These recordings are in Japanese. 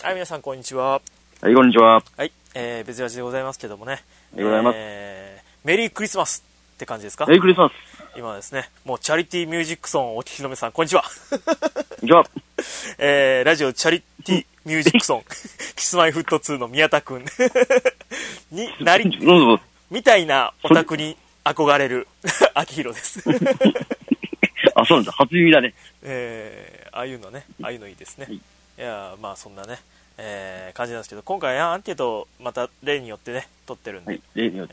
はい、皆さんこんにちは。 はい、こんにちは。 はい、別ラジでございますけどもね。 でございます。 メリークリスマスって感じですか？ メリークリスマス。 今ですね、もうチャリティーミュージックソンをお聞きの皆さん、こんにちは。 こんにちは。 ラジオチャリティーミュージックソン、キスマイフット2の宮田くんになり、みたいなオタクに憧れる秋広です。 あ、そうなんだ。初耳だね。 ああいうのね、ああいうのいいですね。 はい、 いやまあそんなね、感じなんですけど、今回アンケートまた例によってね撮ってるんで、 はい、例によって、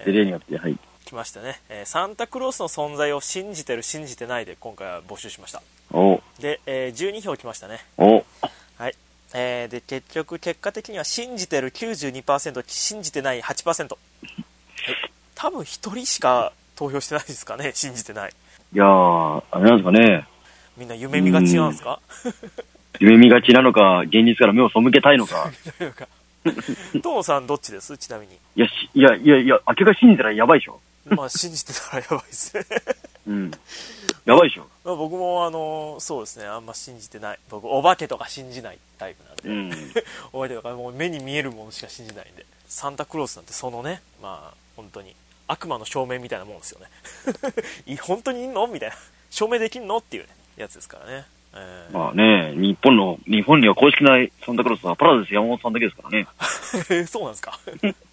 はい、 来ましたね、サンタクロースの存在を信じてる信じてないで今回は募集しました。 おで、12票来ましたね。 おはい、で結果的には信じてる 92%、 信じてない 8%、 はい、多分1人しか投票してないですかね、信じてない。 いやー、あれなんですかね。 みんな夢見がちなんですか？ 夢見がちなのか、現実から目を背けたいのか。 トモさんどっちです？ちなみに。 いや、明けが信じたらやばいでしょ。 まあ信じてたらやばいですね。 うん。やばいでしょ。 まあ、僕もそうですね、あんま信じてない。僕お化けとか信じないタイプなんで、お化けとかもう目に見えるものしか信じないんで、サンタクロースなんてそのね、まあ本当に悪魔の証明みたいなもんですよね。本当にいんのみたいな、証明できんのっていう、ね、やつですからね。 まあね、日本には公式なサンタクロースはパラダイス山本さんだけですからね。 そうなんですか。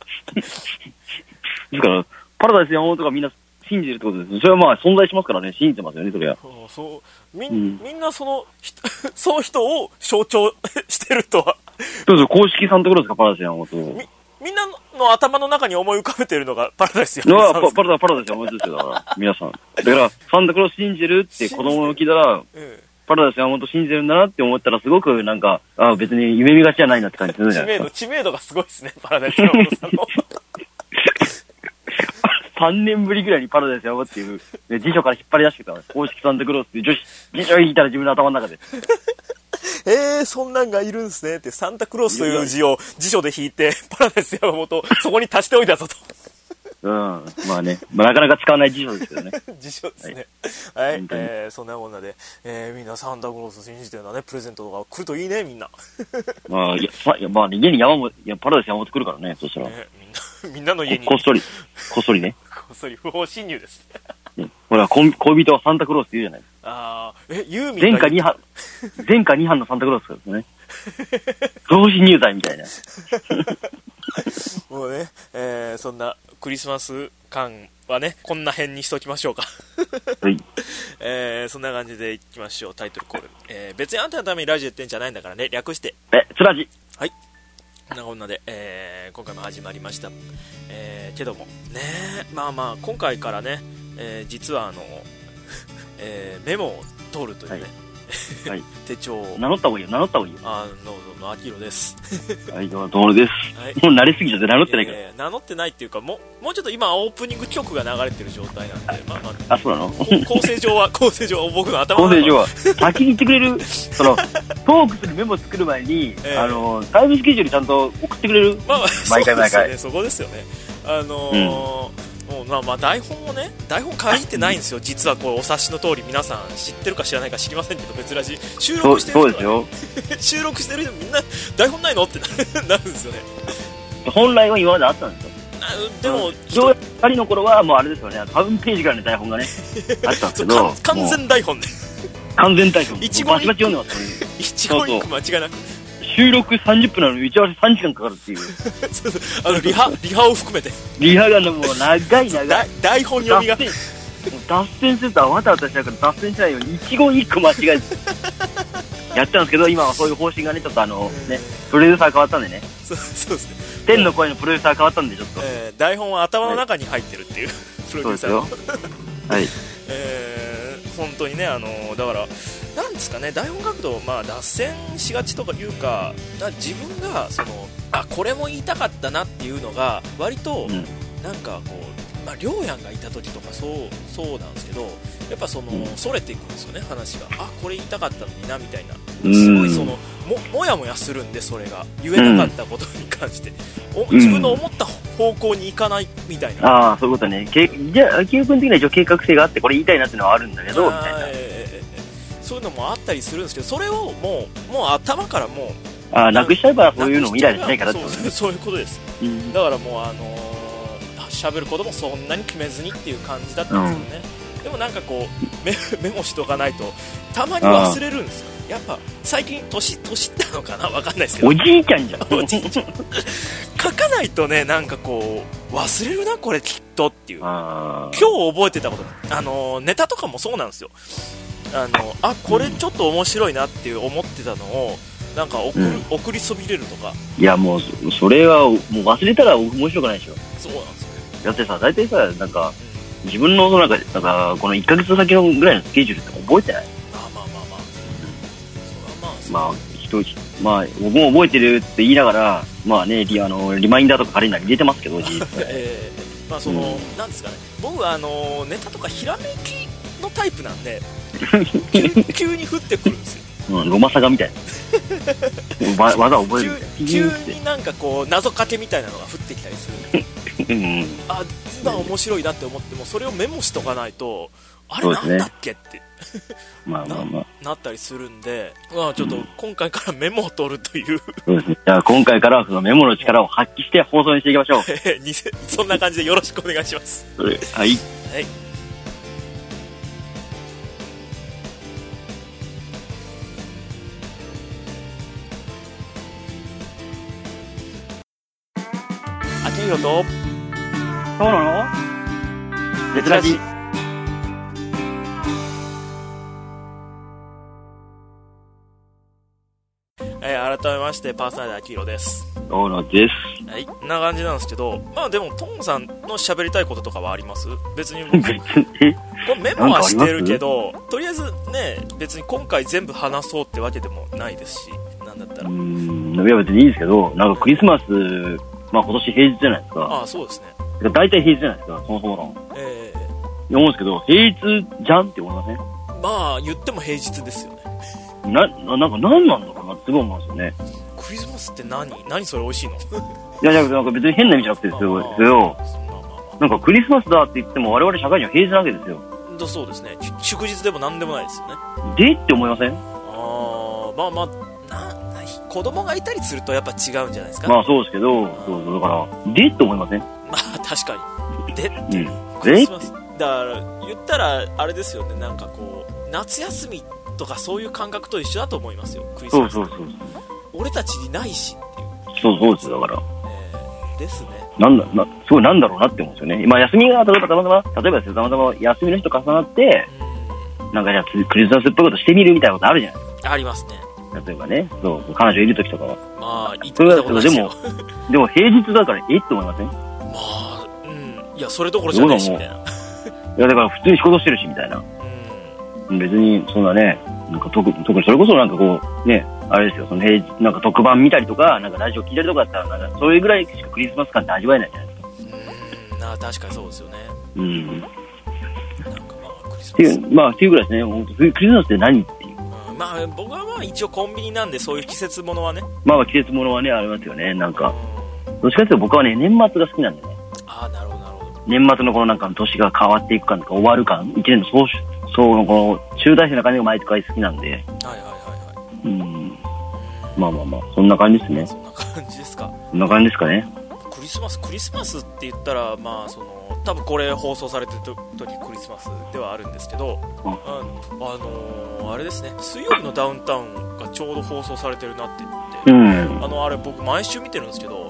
ですからパラダイス山本がみんな信じるってことです。それはまあ存在しますからね、信じてますよね、それは。 みんなその人を象徴してるとは。 そうそう、公式サンタクロースがパラダイス山本。 みんなの頭の中に思い浮かべてるのがパラダイス山本さんです。 パラダイス山本ですよ、だから皆さん。だからサンタクロース信じるって子供が聞いたら、パラダイス山本信じるんだなって思ったらすごくなんか、別に夢見がちじゃないなって感じするじゃないですか。 知名度がすごいですね、パラダイス山本さんの。 3年ぶりぐらいにパラダイス山本っていう、ね、辞書から引っ張り出してきた公式サンタクロースっていう辞書を引いたら自分の頭の中で。 そんなんがいるんですねって、サンタクロースという字を辞書で引いて、パラダイス山本をそこに足しておいたぞと。 まあね、なかなか使わない辞書ですけどね。 辞書ですね。はい、そんなこんなで、みんなサンタクロース信じてるんだね、プレゼントとか来るといいね、みんな。 まあ、家にパラダイス山本来るからね、そしたら。 みんなの家に。 こっそりね。 こっそり不法侵入です。 ほら、恋人はサンタクロースって言うじゃない。 ユーミンが前科2犯のサンタクロースですね。不法侵入罪みたいな。 もうね、そんなクリスマス感はね、こんな辺にしときましょうか。 はい。 そんな感じでいきましょう。タイトルコール。別にあんたのためにラジオやってんじゃないんだからね、略して。 つらじ。 はい。こんなで、今回も始まりました。けども、ね、まあ、今回からね、実はメモを取るというね、はい、手帳を。 名乗った方がいいよ。どうぞ、 秋広です。 はい、どうもです。はい、もう慣れすぎちゃって名乗ってないから。 名乗ってないっていうか、もうちょっと今オープニング曲が流れてる状態なんで、 そうなの？ 構成上は僕の頭の中構成上は先に言ってくれる、トークするメモ作る前に、タイムスケジュールちゃんと送ってくれる？毎回。 そこですよね。まあ台本書いてないんですよ。実はこうお察しの通り、皆さん知ってるか知らないか知りませんけど、別ラジ収録してる人は、そうですよ。収録してる人みんな台本ないのってなるんですよね。 本来は今まであったんですよ。 でも 2人の頃はもうあれですよね、タウンページからの台本がねあったんですけど、 完全台本で完全台本一バチバチ読んでますよね。 一語一句間違いなく収録30分なのに打ち合わせ3時間かかるっていう。 そうリハを含めて。 リハがもう長い。 台本読みが。 脱線するとわたわたしちゃうから脱線しないように一言一句間違えてやったんですけど、今はそういう方針がね、ちょっとね、プロデューサー変わったんでね。 そうですね。 天の声のプロデューサー変わったんでちょっと。 台本は頭の中に入ってるっていう、プロデューサーの。 はい。 本当にね、だからなんですかね、台本書くと脱線しがちとかいうか、自分がこれも言いたかったなっていうのが割となんかこう、りょうやんがいた時とかそうなんですけど、やっぱそれていくんですよね、話が。これ言いたかったのになみたいな、すごいもやもやするんで、それが言えなかったことに関して、自分の思った方向に行かないみたいな。 そういうことね。じゃあ秋代君的には一応計画性があってこれ言いたいなっていうのはあるんだけどみたいな、 そういうのもあったりするんですけど、それをもう頭からもなくしちゃえばそういうのもイライラしないからってことそういうことです、だからもう喋ることもそんなに決めずにっていう感じだったんですよね、でもなんかこうメモしとかないとたまに忘れるんですよ。やっぱ最近年ってのかな、わかんないですけど、 おじいちゃんじゃんおじいちゃん書かないとね、なんかこう忘れるなこれきっとっていう。今日覚えてたこと、ネタとかもそうなんですよ。これちょっと面白いなっていう思ってたのをなんか送りそびれるとか。 いやもうそれはもう忘れたら面白くないでしょ。 そうなんですよ。 だってさ、大体さ、なんか自分のなんかこの1ヶ月先のぐらいのスケジュールって覚えてない？まあ僕も覚えてるって言いながら、まあね、リマインダーとかカレンダーに入れてますけど、 まあなんですかね、僕はネタとかひらめきのタイプなんで急に降ってくるんですよ。 ロマサガみたいな技覚える急になんかこう謎かけみたいなのが降ってきたりする今面白いなって思ってもそれをメモしとかないとあれなんだっけってなったりするんで、ちょっと今回からメモを取るというそうですね。じゃあ今回からそのメモの力を発揮して放送にしていきましょうそんな感じでよろしくお願いします。 はい、はい秋広とそうなの絶ラジ。 改めましてパーソナリティ秋広です。 そうなんです。 はい、こんな感じなんですけど、まあでもトンさんの喋りたいこととかはあります？別に僕これメモはしてるけど、とりあえずね、別に今回全部話そうってわけでもないですし、なんだったらいや別にいいですけど、なんかクリスマス、まあ今年平日じゃないですか。 そうですね。 大体平日じゃないですか、そもそもの。思うんですけど、平日じゃんって思いません？ まあ言っても平日ですよね。 なんか何なんだろうなってすごい思うんですよね。 クリスマスって何それ美味しいの？ いやなんか別に変な意味じゃなくてですよ。なんかクリスマスだって言っても我々社会人は平日なわけですよ。 そうですね。祝日でも何でもないですよね。 でって思いません？ まあ子供がいたりするとやっぱ違うんじゃないですか。 まあそうですけど、そうだからでって思いません？ まあ確かにでって、クリスマスだから言ったらあれですよね。なんかこう夏休みとかそういう感覚と一緒だと思いますよ。クリスマスそう俺たちにないしっていう。 そうですだから、 ですね。 すごいなんだろうなって思うんですよね。今休みが例えばたまたま休みの日と重なって、なんかじゃあクリスマスっぽいことしてみるみたいなことあるじゃないですか。 ありますね。 例えばね、そう彼女いる時とかは。 まあ言ったことないですよ。 でも平日だからって思いません？まあいやそれどころじゃないしみたいな。いやだから普通に仕事してるしみたいな。別にそんなね、なんか特にそれこそなんかこうね、あれですよ、その平日なんか特番見たりとか、なんかラジオ聞いたりとかだったら、なんかそれぐらいしかクリスマス感って味わえないじゃないですか。 確かにそうですよね。なんかまあクリスマスっていうぐらいですね。本当クリスマスって何っていう。 まあ僕はまあ一応コンビニなんでそういう季節ものはね。 まあ季節ものはねありますよね。なんかどっちかというと僕はね年末が好きなんでね。 なるほど。 年末のこのなんか年が変わっていく感とか終わる感、一年のそうのこの中大生な感じが毎回好きなんで。まあそんな感じですね。 そんな感じですか。 そんな感じですかね。 クリスマスって言ったらまあ多分これ放送されてる時クリスマスではあるんですけど、あれですね、水曜日のダウンタウンがちょうど放送されてるなって言って、あれ僕毎週見てるんですけど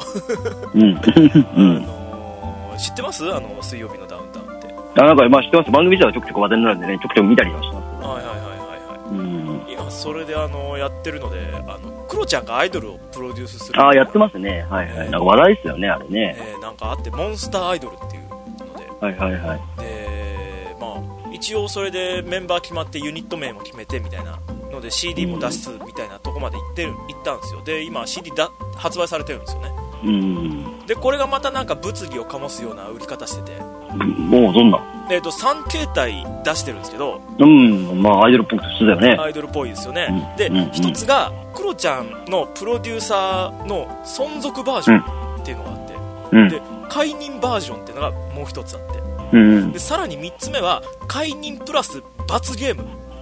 知ってます？水曜日のダウンタウンって。 なんかまあ知ってます。番組自体はちょくちょく話題になるんでね、ちょくちょく見たりはしてます。今それでやってるので、クロちゃんがアイドルをプロデュースする。 やってますね。なんか話題ですよね、あれね。 なんかあってモンスターアイドルっていうので。でまあ一応それでメンバー決まってユニット名も決めてみたいなので CD も出すみたいなとこまで行ったんですよ。で今 CD 発売されてるんですよね。でこれがまたなんか物議を醸すような売り方してて、 もうどんな 3形態出してるんですけど、 まあアイドルっぽく普通だよね。 アイドルっぽいですよね。で一つがクロちゃんのプロデューサーの存続バージョンっていうのがあって、で解任バージョンっていうのがもう一つあって、でさらに3つ目は解任プラス罰ゲーム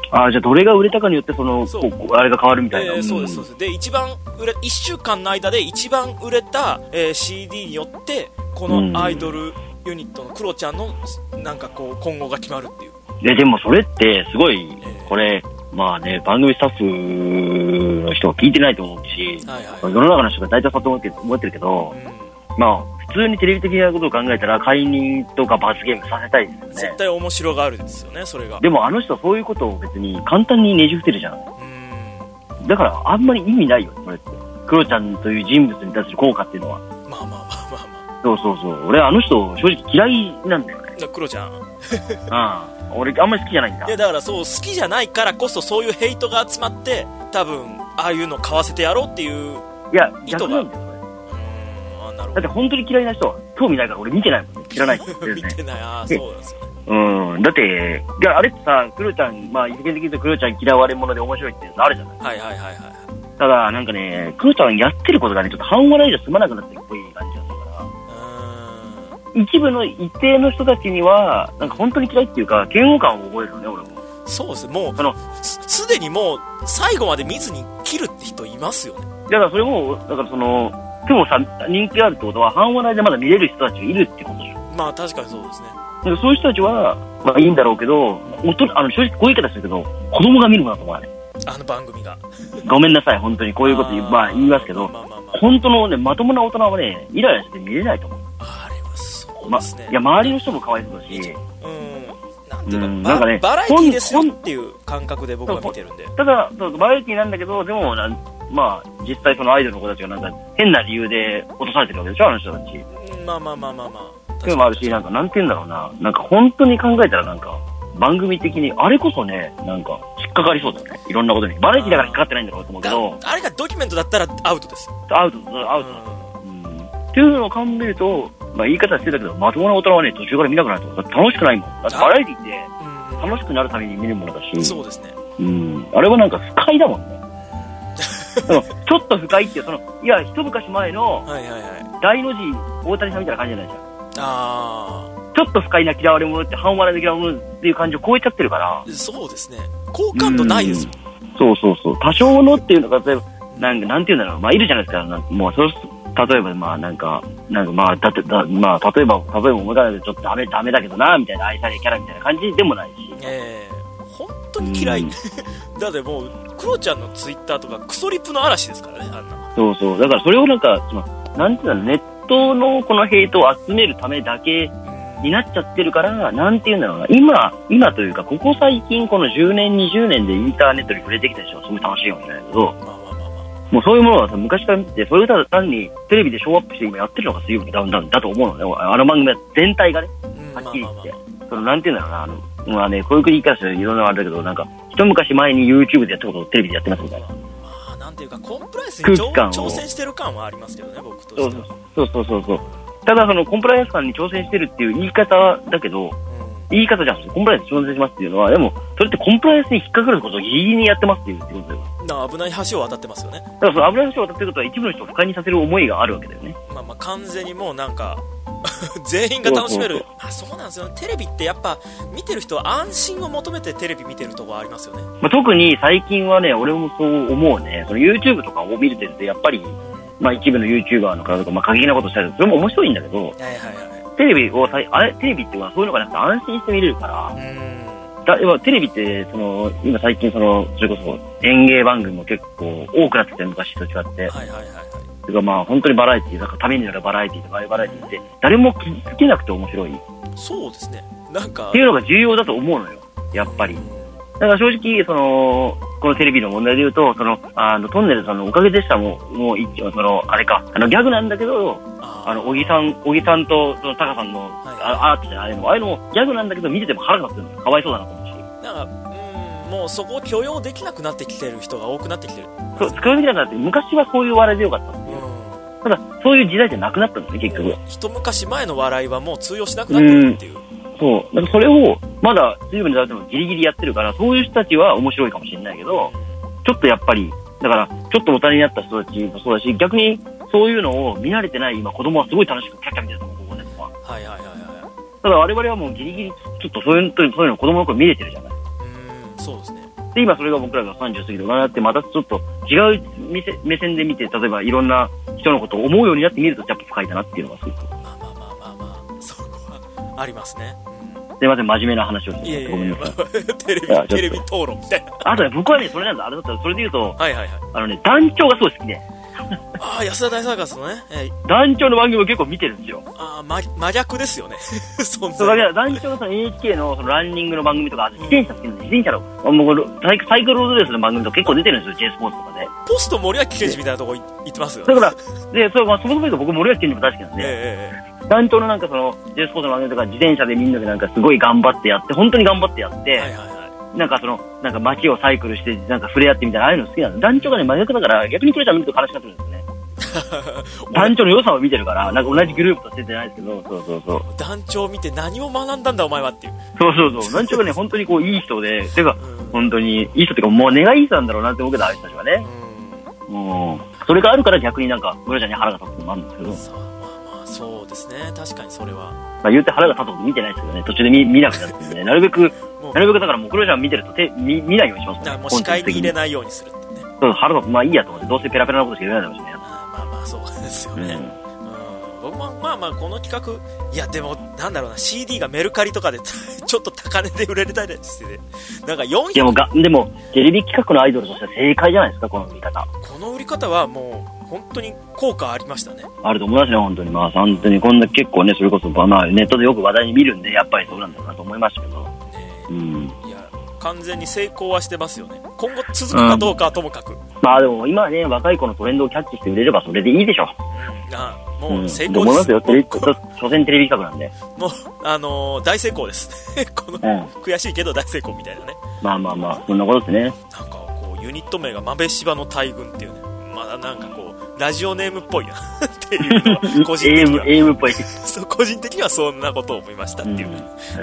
じゃあどれが売れたかによってあれが変わるみたいな。 そうです、そうです。で、1週間の間で一番売れた、CD によって、このアイドルユニットのクロちゃんの、なんかこう、今後が決まるっていう。 でもそれって、すごい、これ、まあね、番組スタッフの人は聞いてないと思うし、世の中の人が大体そうと思ってるけど、まあ、普通にテレビ的なことを考えたら、解任とか罰ゲームさせたいですよね。 絶対面白があるんですよね、それが。 でもあの人はそういうことを別に簡単にねじ伏せるじゃん。だからあんまり意味ないよ、それって。クロちゃんという人物に対する効果っていうのは。 まあ。 そう。俺あの人正直嫌いなんだよね。 クロちゃん俺あんまり好きじゃないんだ。 いやだからそう好きじゃないからこそそういうヘイトが集まって多分ああいうの買わせてやろうっていう意図が。なるほど。 だって本当に嫌いな人は興味ないから俺見てないもん。知らない。 見てない。そうなんですよね。 だってあれってさ、クロちゃん、まあ世間的に言うとクロちゃん嫌われ者で面白いってやつあるじゃない。 はい。 ただなんかね、クロちゃんやってることがねちょっと半笑いじゃ済まなくなってるっぽい感じがするから。一部の一定の人たちにはなんか本当に嫌いっていうか嫌悪感を覚えるのね、俺も。 そうですね。もうすでにもう最後まで見ずに切るって人いますよね。 だからそれもでもさ、人気あるってことは半笑いでまだ見れる人たちがいるってことでしょ。 まあ確かにそうですね。 そういう人たちはまあいいんだろうけど、正直こういう言い方するけど子供が見るものだと思わない。あの番組が。 ごめんなさい、本当にこういうこと言いますけど、本当のねまともな大人はねイライラして見れないと思う。 あれはそうですね。 いや周りの人もかわいそうだし。 なんていうか、バラエティーですよっていう感覚で僕は見てるんで。 ただバラエティーなんだけど、でもまあ実際そのアイドルの子たちがなんか変な理由で落とされてるわけでしょ、あの人たち。まあ。でもあるし、なんて言うんだろうな、なんか本当に考えたらなんか番組的にあれこそね、なんか引っかかりそうだよね。いろんなことに。バラエティーだから引っかかってないんだろうと思うけど。 あれがドキュメントだったらアウトですよ。 アウト。っていうのを考えると、まあ言い方してたけど、まともな大人はね途中から見なくなると楽しくないもん。だってバラエティーって楽しくなるために見るものだし。 そうですね。 あれはなんか不快だもんね。ちょっと不快っていういや一昔前の大の字大谷さんみたいな感じじゃないじゃん。ちょっと不快な嫌われ者って半笑いの嫌われ者っていう感じを超えちゃってるから。そうですね。好感度ないですよ。そう多少のっていうのが例えばなんていうんだろう、まあいるじゃないですか。もう例えばまあなんかまあ例えば思い出してちょっとダメだけどなみたいな愛されキャラみたいな感じでもないし。 本当に嫌い。だってもうクロちゃんのツイッターとかクソリプの嵐ですからね、あんな。そうだからそれをなんかなんていうの、ネットのこのヘイトを集めるためだけになっちゃってるから、なんていうんだろうな、今というかここ最近この10年20年でインターネットに触れてきた人はすごい楽しいかもしれないけど、もうそういうものはさ昔から見て、それをただ単にテレビでショーアップして今やってるのが水曜日ダウンタウンだと思うのね。あの番組は全体がね、はっきり言って、なんていうんだろうな、まあね、こういう言い方していろんなあれだけど、なんか一昔前に YouTube でやったことをテレビでやってますみたいな。なんていうかコンプライアンスに挑戦してる感はありますけどね、僕としては。そう。ただそのコンプライアンス感に挑戦してるっていう言い方だけど、言い方じゃん。コンプライアンスに挑戦しますっていうのは、でもそれってコンプライアンスに引っかかることをギリギリにやってますっていうことだよ。危ない橋を渡ってますよね。だからその危ない橋を渡ってることは一部の人を不快にさせる思いがあるわけだよね。まあ完全にもうなんか全員が楽しめる。そうなんですよね。テレビってやっぱ見てる人は安心を求めてテレビ見てるところありますよね。特に最近はね、俺もそう思うね。その YouTube とかを見るってやっぱり、まあ一部の YouTuber の方とか、まあ過激なことしたり、それも面白いんだけど、テレビっていうのはそういうのがなくて安心して見れるから、テレビって今最近それこそ演芸番組も結構多くなってて、昔と違って。まあ本当にバラエティー、なんかためになるバラエティーとか、ああいうバラエティーって誰も気づけなくて面白い。そうですね。なんかっていうのが重要だと思うのよ、やっぱり。だから正直このテレビの問題で言うと、トンネルさんのおかげでしたもあれか、ギャグなんだけど、小木さんとタカさんのアートじゃないの、ああいうのもギャグなんだけど見てても腹が立つんですよ。かわいそうだなと思うし。なんかもうそこを許容できなくなってきてる人が多くなってきてる。そう許容できなくなって、昔はこういう笑いでよかったんですよ。ただそういう時代じゃなくなったんですね、結局。一昔前の笑いはもう通用しなくなってるっていう。そう。だからそれをまだ随分になってもギリギリやってるから、そういう人たちは面白いかもしれないけど、ちょっとやっぱりだからちょっと大人になった人たちもそうだし、逆にそういうのを見慣れてない今子供はすごい楽しくキャッキャ見てると思う、ここでとか。ただ我々はもうギリギリちょっとそういうの子供の頃見れてるじゃない。そうですね。 で、今それが僕らが30過ぎて大人になって、またちょっと違う目線で見て、例えばいろんな人のことを思うようになってみると、やっぱ深いかなっていうのがすごく。 まあ、そこはありますね。 すいません、真面目な話をして。ごめんなさい。 テレビ討論みたいな。 あとね、僕はね、それなんだ、あれだったら、それで言うと、 はいはいはい。 団長がすごい好きで。 ああ、安田大サーカスのね。 団長の番組も結構見てるんですよ。 ああ、真逆ですよね。 そうだから団長のその NHK のそのランニングの番組とか、自転車好きな自転車の、サイクルロードレースの番組とか結構出てるんですよ、J スポーツとかで。 ポスト森脇健児みたいなとこ行ってますよね。 だから、で、そもそも僕森脇健児も大好きなんで、団長のなんかその J スポーツの番組とか自転車でみんなでなんかすごい頑張ってやって、本当に頑張ってやって、なんかなんか街をサイクルして、なんか触れ合ってみたいな、ああいうの好きなんです。団長がね、真逆だから、逆にクロちゃん見ると悲しくなってるんですよね。団長の良さを見てるから、なんか同じグループとしてじゃないですけど、そう。 団長見て何を学んだんだお前はっていう。 そう。団長がね、本当にこういい人で、てか、本当にいい人っていうか、もう根がいい人なんだろうなって思うけど、ああいう人たちはね。もう、それがあるから逆になんか、クロちゃんに腹が立つのもあるんですけど。 まあ、そうですね。確かにそれは。 まあ言って腹が立つこと見てないですけどね、途中で見なくなってんでね、なるべくだからもうクロちゃん見てると見ないようにしますね。 もう視界に入れないようにするってね。 そう、腹立つ、まあいいやと思って、どうせペラペラなことしか言えないだろうしね。 まあそうですよね。僕もまあこの企画、いやでもなんだろうな、 CD がメルカリとかでちょっと高値で売れたりして、なんか400。 でもテレビ企画のアイドルとしては正解じゃないですか、この売り方。 この売り方はもう本当に効果ありましたね。 あると思いますね、本当に。まあ本当にこんな結構ね、それこそまあネットでよく話題に見るんで、やっぱりそうなんだなと思いましたけど。 いや完全に成功はしてますよね。今後続くかどうかはともかく。 まあでも今ね、若い子のトレンドをキャッチして売れればそれでいいでしょ。 もう成功です。 思いますよ。所詮テレビ企画なんで。 もう大成功です。この悔しいけど大成功みたいなね。 まあそんなことですね。 なんかこうユニット名が豆柴の大群っていうね。まだなんかこうラジオネームっぽいなっていうのは個人的には AM っぽい。 個人的にはそんなことを思いましたっていう、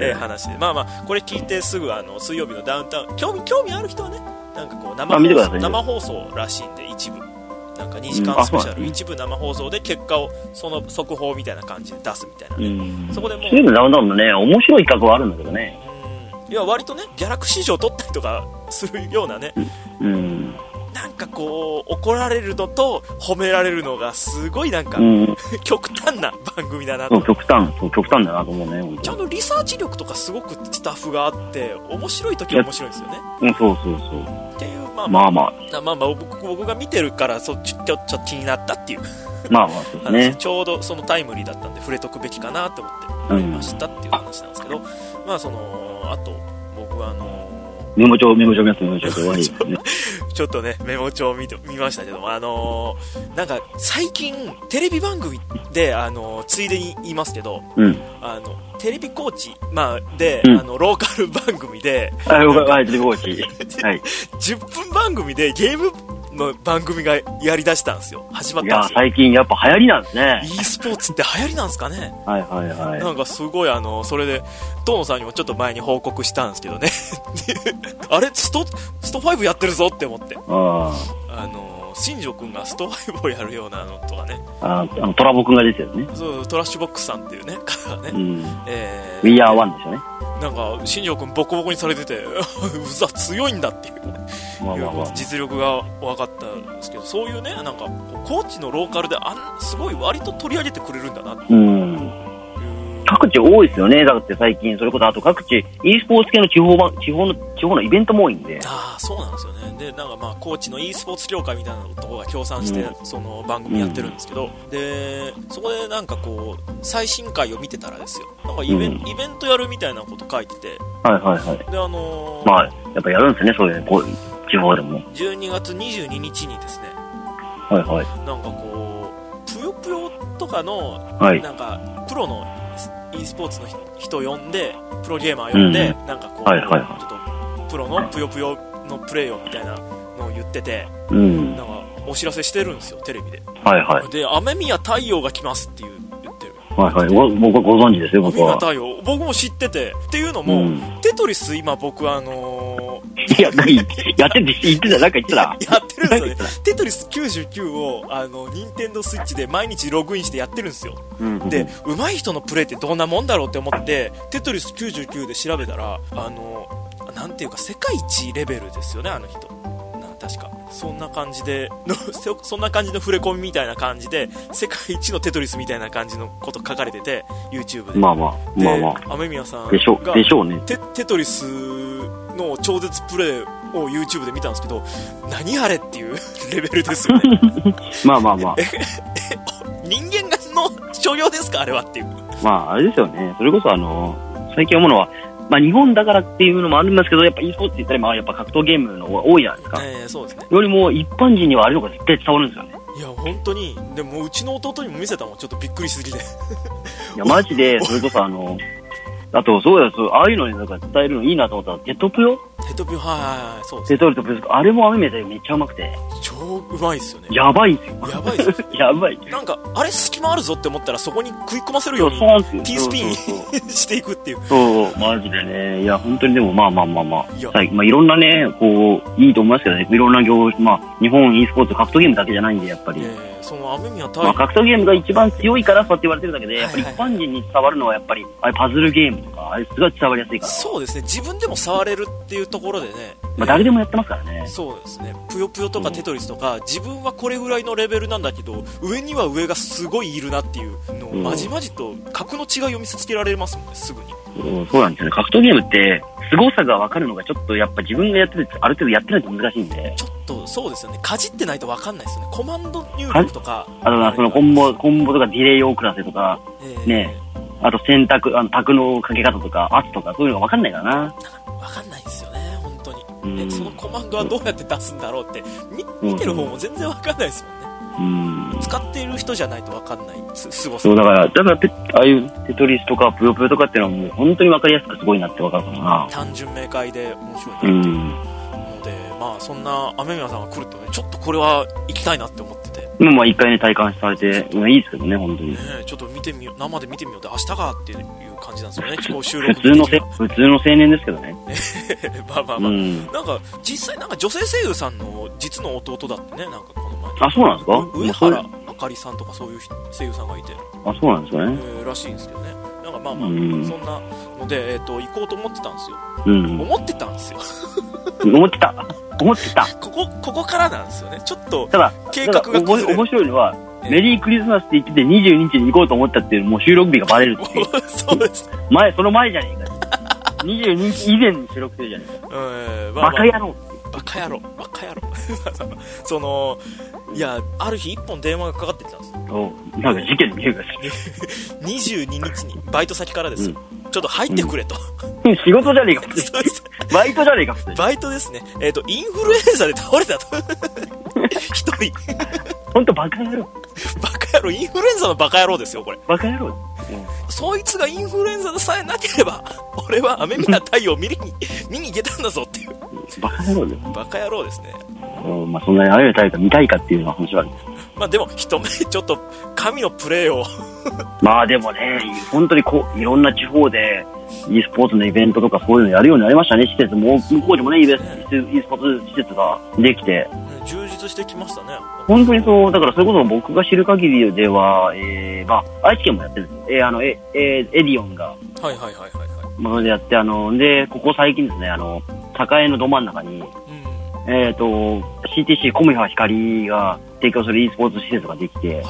話で、まあこれ聞いてすぐ水曜日のダウンタウン興味ある人はね、なんかこう生放送らしいんで、一部なんか2時間スペシャル、一部生放送で結果をその速報みたいな感じで出すみたいなね。そこでもう水曜日のダウンタウンのね、面白い企画はあるんだけどね。 いや割とね、ギャラクシー賞取ったりとかするようなね、なんかこう怒られるのと褒められるのがすごいなんか、極端な番組だなと。 極端だなと思うね。 ちゃんとリサーチ力とかすごくスタッフがあって面白い時は面白いんですよね。 そうっていうまあ僕が見てるからちょっと気になったっていうそうですね。 ちょうどそのタイムリーだったんで触れとくべきかなと思って思いましたっていう話なんですけど、あと僕はメモ帳見ますね。 ちょっとね、メモ帳見ましたけども、なんか最近テレビ番組でついでに言いますけど、テレビコーチでローカル番組で、 テレビコーチ 10分番組でゲームの番組がやりだしたんですよ。始まったんですよ。 いや最近やっぱ流行りなんですね。 e スポーツって流行りなんですかね。 はいなんかすごいそれで遠野さんにもちょっと前に報告したんですけどねあれスト5やってるぞって思って、新庄くんがスト5をやるようなのとかね、 トラボくんが出てるね。 そうトラッシュボックスさんっていうね方がね、 We Are One でしょね。 なんか新庄くんボコボコにされててうざ強いんだっていう実力が分かったんですけど、そういうね、なんかコーチのローカルですごい割と取り上げてくれるんだなって。 各地多いですよね。だって最近それこそ各地 e スポーツ系の地方のイベントも多いんで。 そうなんですよね。でなんかコーチの e スポーツ協会みたいなところが協賛して、その番組やってるんですけど、でそこでなんかこう最新回を見てたらですよ、なんかイベントやるみたいなこと書いてて、でやっぱやるんですね、そういうこう地方でも。 12月22日にですね、 なんかこうぷよぷよとかの、なんかプロの e スポーツの人呼んで、プロゲーマー呼んで、なんかこう、ちょっとプロのぷよぷよのプレイをみたいなのを言ってて、なんかお知らせしてるんですよ、テレビで。で、雨宮太陽が来ますって言ってる。 僕ご存知ですよ、僕は。 雨宮太陽、僕も知ってて、っていうのも、テトリス今僕やってるって言ってた、なんか言ってた。 やってるんですよね。テトリス99をニンテンドースイッチで毎日ログインしてやってるんですよ。で、上手い人のプレイってどんなもんだろうって思ってテトリス99で調べたら、ななんていうか世界一レベルですよね、あの人。確かそんな感じでそんな感じの触れ込みみたいな感じで、世界一のテトリスみたいな感じのこと書かれてて YouTube で、雨宮さんがでしょうね。 テトリスの超絶プレイを YouTube で見たんですけど、何あれっていうレベルですよね。 人間の所業ですかあれはっていう。 あれですよね。それこそ最近思うのは、日本だからっていうのもあるんですけど、やっぱ e スポーツって言ったら、やっぱ格闘ゲームの方が多いじゃないですか。 そうですね。 よりも一般人にはあれの方が絶対伝わるんですよね。 いや、本当に。でも、うちの弟にも見せたもん。ちょっとびっくりしすぎて。 いや、マジで、それこそあと、そうだ、ああいうのになんか伝えるのいいなと思ったら、テトプヨ、 そうです。 テトリとプヨ、あれもアニメでめっちゃうまくて。 超うまいっすよね。 やばいっすよ。やばい。 なんか、あれ隙間あるぞって思ったら、そこに食い込ませるように、T スピンしていくっていう。 そう、マジでね。いや、本当にでも、いろんなね、こう、いいと思いますけどね。いろんな日本 e スポーツ格闘ゲームだけじゃないんで、やっぱり。 その雨宮格闘ゲームが一番強いからそうやって言われてるだけで、やっぱり一般人に伝わるのはやっぱりあれパズルゲームとかあれすごい伝わりやすいから。 そうですね。自分でも触れるっていうところでね。 誰でもやってますからね。 そうですね。ぷよぷよとかテトリスとか、自分はこれぐらいのレベルなんだけど、上には上がすごいいるなっていうのをまじまじと格の違いを見せつけられますもんね、すぐに。 そうなんですよね。格闘ゲームって凄さが分かるのがちょっとやっぱ自分がやっててある程度やってないと難しいんで。 ちょっとそうですよね。かじってないと分かんないですよね。コマンド入力とか。 そのコンボとかディレイを遅らせとか、あと選択、卓のかけ方とか、圧とかそういうのが分かんないからな。 分かんないですよね、本当に。そのコマンドはどうやって出すんだろうって、見てる方も全然分かんないですもんね。使っている人じゃないと分かんないすごさ。 そうだからああいうテトリスとかぷよぷよとかっていうのはもう本当に分かりやすくすごいなって分かるからな。 単純明快で面白いなっていうので、そんな雨宮さんが来るとね、ちょっとこれは行きたいなって思ってて。 一回ね体感されていいですけどね、本当に。 ちょっと生で見てみようって明日かっていう感じなんですよね。こう収録普通の青年ですけどね。 なんか実際なんか女性声優さんの実の弟だってね、なんかこの前。 そうなんですか？ 上原あかりさんとかそういう声優さんがいて。 そうなんですかね。 らしいんですけどね。なんかそんなので行こうと思ってたんですよ。思ってたんですよ。 思ってた。 ここからなんですよね。ちょっとただ計画が崩れる。 面白いのは、メリークリスマスって言ってて22日に行こうと思ったっていうもう収録日がバレるっていう。 そうです。 その前じゃねえか。22日以前に収録してるじゃねえか。バカ野郎。いや、ある日一本電話がかかってきたんですよ。 なんか事件の匂いがする。 22日にバイト先からですよ。ちょっと入ってくれと。 仕事じゃねえか。バイトじゃねえか。 バイトですね。インフルエンザで倒れたと。一人。 ほんとバカ野郎。 インフルエンザのバカ野郎ですよ、これ。 バカ野郎。 そいつがインフルエンザでさえなければ、俺は雨宮太陽を見に行けたんだぞっていう。 バカ野郎です。 バカ野郎ですね。 そんなに雨宮太陽が見たいかっていうのは話はあるんです。 でも一目ちょっと神のプレーをでもね、本当にいろんな地方で e スポーツのイベントとかそういうのやるようになりましたね。施設も向こうでもね e スポーツ施設ができて充実してきましたね。 本当にそう。だからそれこそ僕が知る限りでは、愛知県もやってるんですよ。エディオンがでやって、でここ最近ですね、栄のど真ん中に、CTC コムハ光が提供する e スポーツ施設ができて、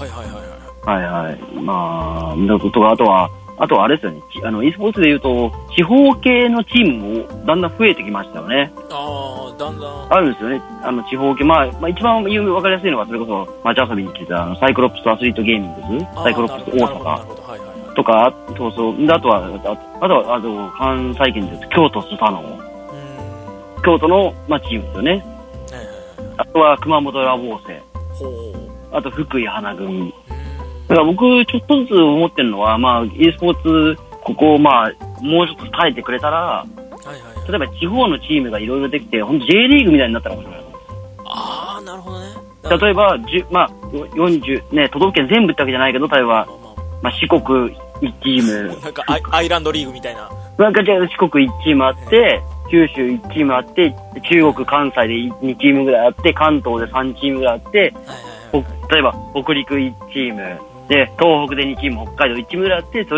あとはあれですよね、e スポーツでいうと地方系のチームもだんだん増えてきましたよね。 だんだんあるんですよね。地方系、一番分かりやすいのはそれこそ街遊びに来てたサイクロプスアスリートゲーミングズ、サイクロプス大阪とか、あとは関西圏でいうと京都スサノオ、京都のチームですよね。あとは熊本ラボーセ、あと福井花組。だから僕ちょっとずつ思ってるのは、e スポーツここをもうちょっと耐えてくれたら、例えば地方のチームがいろいろできて、本当 J リーグみたいになったら面白いな。 なるほどね。 例えば40ね、都道府県全部ってわけじゃないけど、例えば四国1チーム、 なんかアイランドリーグみたいな。 なんかじゃあ四国1チームあって、九州1チームあって、中国関西で2チームぐらいあって、関東で3チームぐらいあって、例えば北陸1チームで東北で2チーム、北海道1チームぐらいあって、それで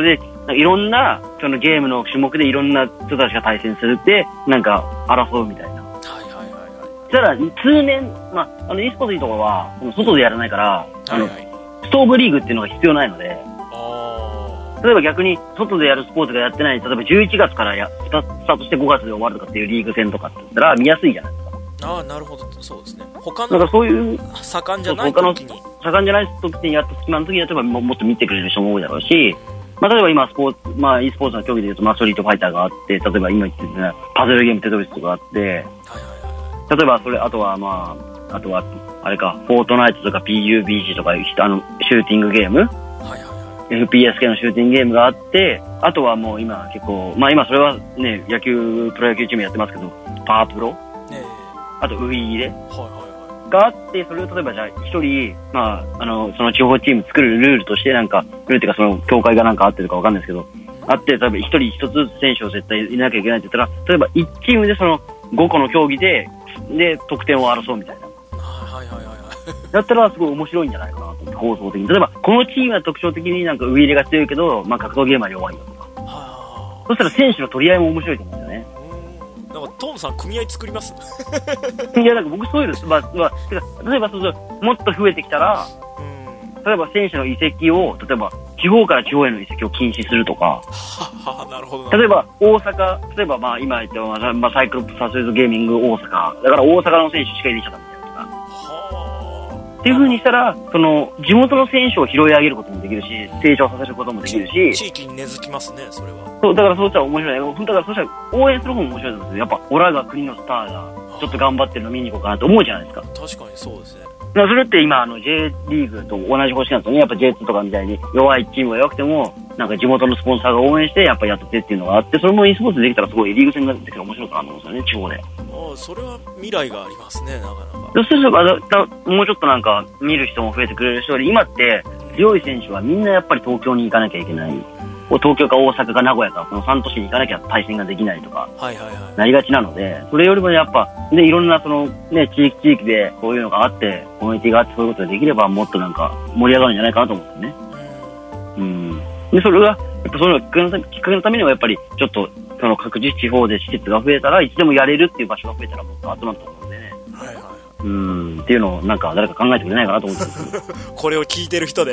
かいろんなそのゲームの種目でいろんな人たちが対戦するってなんか争うみたいな。ただ通年、e スポーツいいところは外でやらないから、ストーブリーグっていうのが必要ないので、例えば逆に外でやるスポーツがやってない、例えば11月からスタートして5月で終わるとかっていうリーグ戦とかって言ったら見やすいじゃないですか。 ああ、なるほど、そうですね。他のなんかそういう盛んじゃない時に、 盛んじゃない時にやった隙間の時にやればもっと見てくれる人も多いだろうし、例えば今e スポーツの競技でいうとストリートファイターがあって、例えば今言ってるパズルゲームテトリスとかあって、例えばそれあとはあれかフォートナイトとか PUBG とかシューティングゲーム、FPS 系のシューティングゲームがあって、あとはもう今結構今それはねプロ野球チームやってますけどパワープロ、あとウイイレがあって、それを例えばじゃあ一人その地方チーム作るルールとしてなんかルールっていうかその協会がなんかあってるかわかんないですけど、あって例えば一人一つずつ選手を絶対いなきゃいけないって言ったら、例えば1チームでその5個の競技で得点を争うみたいな。だったらすごい面白いんじゃないかなと思って、構造的に。例えばこのチームは特徴的になんかウイイレが強いけど、格闘ゲームは弱いよとか。そしたら選手の取り合いも面白いと思うんですよね。 なんかトームさん組合作ります？ いやなんか僕そういうの、例えばもっと増えてきたら、例えば選手の移籍を例えば地方から地方への移籍を禁止するとか。 なるほど。 例えば大阪、例えば今言ったサイクロプスサスレートゲーミング大阪だから大阪の選手しか入れちゃダメだよとか。っていう風にしたらその地元の選手を拾い上げることもできるし、成長させることもできるし、 地域に根付きますね、それは。 そうだからそうしたら面白い。だからそうしたら応援する方も面白いんですよ。やっぱオラが国のスターがちょっと頑張ってるの見に行こうかなと思うじゃないですか。 確かにそうですね。 それって今J リーグと同じ方式なんですよね。やっぱ J2 とかみたいに弱いチームが弱くてもなんか地元のスポンサーが応援してやっぱやっててっていうのがあって、それも e スポーツでできたらすごいリーグ戦ができたら面白いかなと思うんですよね、地方で。 それは未来がありますね、なかなか。 そうすればもうちょっとなんか見る人も増えてくれる人より、今って強い選手はみんなやっぱり東京に行かなきゃいけない。東京か大阪か名古屋かこの3都市に行かなきゃ対戦ができないとかなりがちなので、それよりもやっぱでいろんなそのね地域でこういうのがあってコミュニティがあってそういうことができればもっとなんか盛り上がるんじゃないかなと思うんですよね。でそれがやっぱそういうのきっかけのためにはやっぱりちょっとその各自地方で施設が増えたらいつでもやれるっていう場所が増えたらもっと集まると思うんでね。っていうのをなんか誰か考えてくれないかなと思ってますこれを聞いてる人で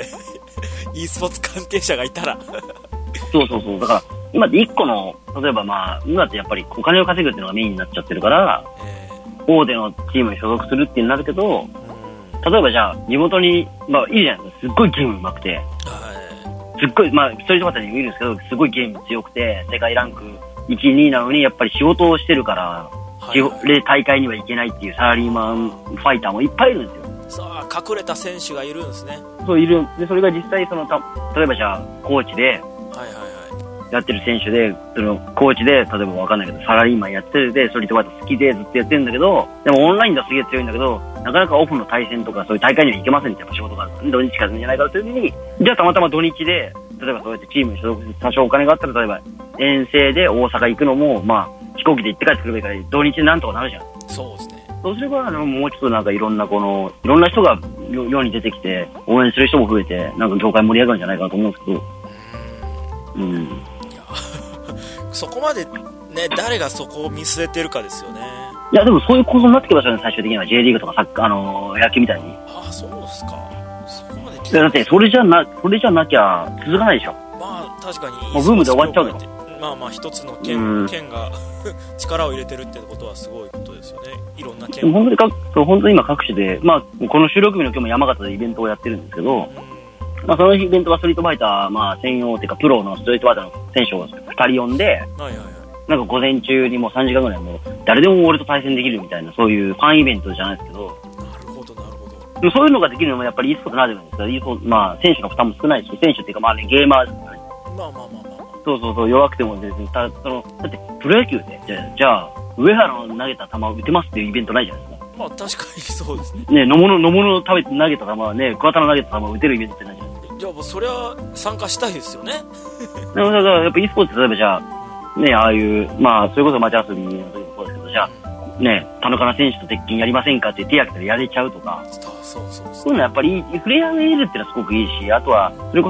e スポーツ関係者がいたらそうだから今って1個の例えば今ってやっぱりお金を稼ぐっていうのがメインになっちゃってるから、大手のチームに所属するってなるけど、例えばじゃあ地元にいいじゃないですか。すっごいゲーム上手くて、すっごいストリートファイターにもいるんですけどすごいゲーム強くて世界ランク1、2なのにやっぱり仕事をしてるから、大会には行けないっていうサラリーマンファイターもいっぱいいるんですよ。 隠れた選手がいるんですね。 そういる。でそれが実際例えばじゃあコーチでやってる選手で、そのコーチで例えばわかんないけどサラリーマンやってるでストリートファイター好きでずっとやってるんだけど、でもオンラインではすげえ強いんだけどなかなかオフの対戦とかそういう大会には行けませんってやっぱ仕事があるから、土日からじゃないからという時に、じゃあたまたま土日で例えばそうやってチームに所属して多少お金があったら例えば遠征で大阪行くのも飛行機で行って帰ってくればいいから土日でなんとかなるじゃん。 そうですね。 そうすればもうちょっとなんかいろんな人が世に出てきて応援する人も増えてなんか業界盛り上がるんじゃないかなと思うんですけど。 そこまでね誰がそこを見据えてるかですよね。 いやでもそういう構造になってきましたね、最終的には J リーグとか野球みたいに。 そうですか。そこまでだってそれじゃなきゃ続かないでしょ。 確かにもうブームで終わっちゃうの。 一つの県が力を入れてるってことはすごいことですよね。いろんな県本当に今各地でこの収録日の今日も山形でイベントをやってるんですけど、そのイベントはストリートファイター専用っていうかプロのストリートファイターの選手を2人呼んで、なんか午前中にもう3時間ぐらいもう誰でも俺と対戦できるみたいなそういうファンイベントじゃないですけど。 なるほど。 でもそういうのができるのもやっぱり e スポーツならではですから、e スポーツ選手の負担も少ないし、選手っていうかゲーマーですからね。そう弱くても別にだってプロ野球でじゃあ上原の投げた球を打てますっていうイベントないじゃないですか。 確かにそうですね。 野物投げた球はね、桑田の投げた球を打てるイベントってないじゃないですか。 じゃあもうそれは参加したいですよね。 だからやっぱ e スポーツって例えばじゃあね、ああいうそれこそ街遊びの時もそうですけど、じゃあね田中選手と鉄拳やりませんかって手挙げたらやれちゃうとか、そういうのはやっぱり触れ合えるっていうのはすごくいいし、あとはそれこそ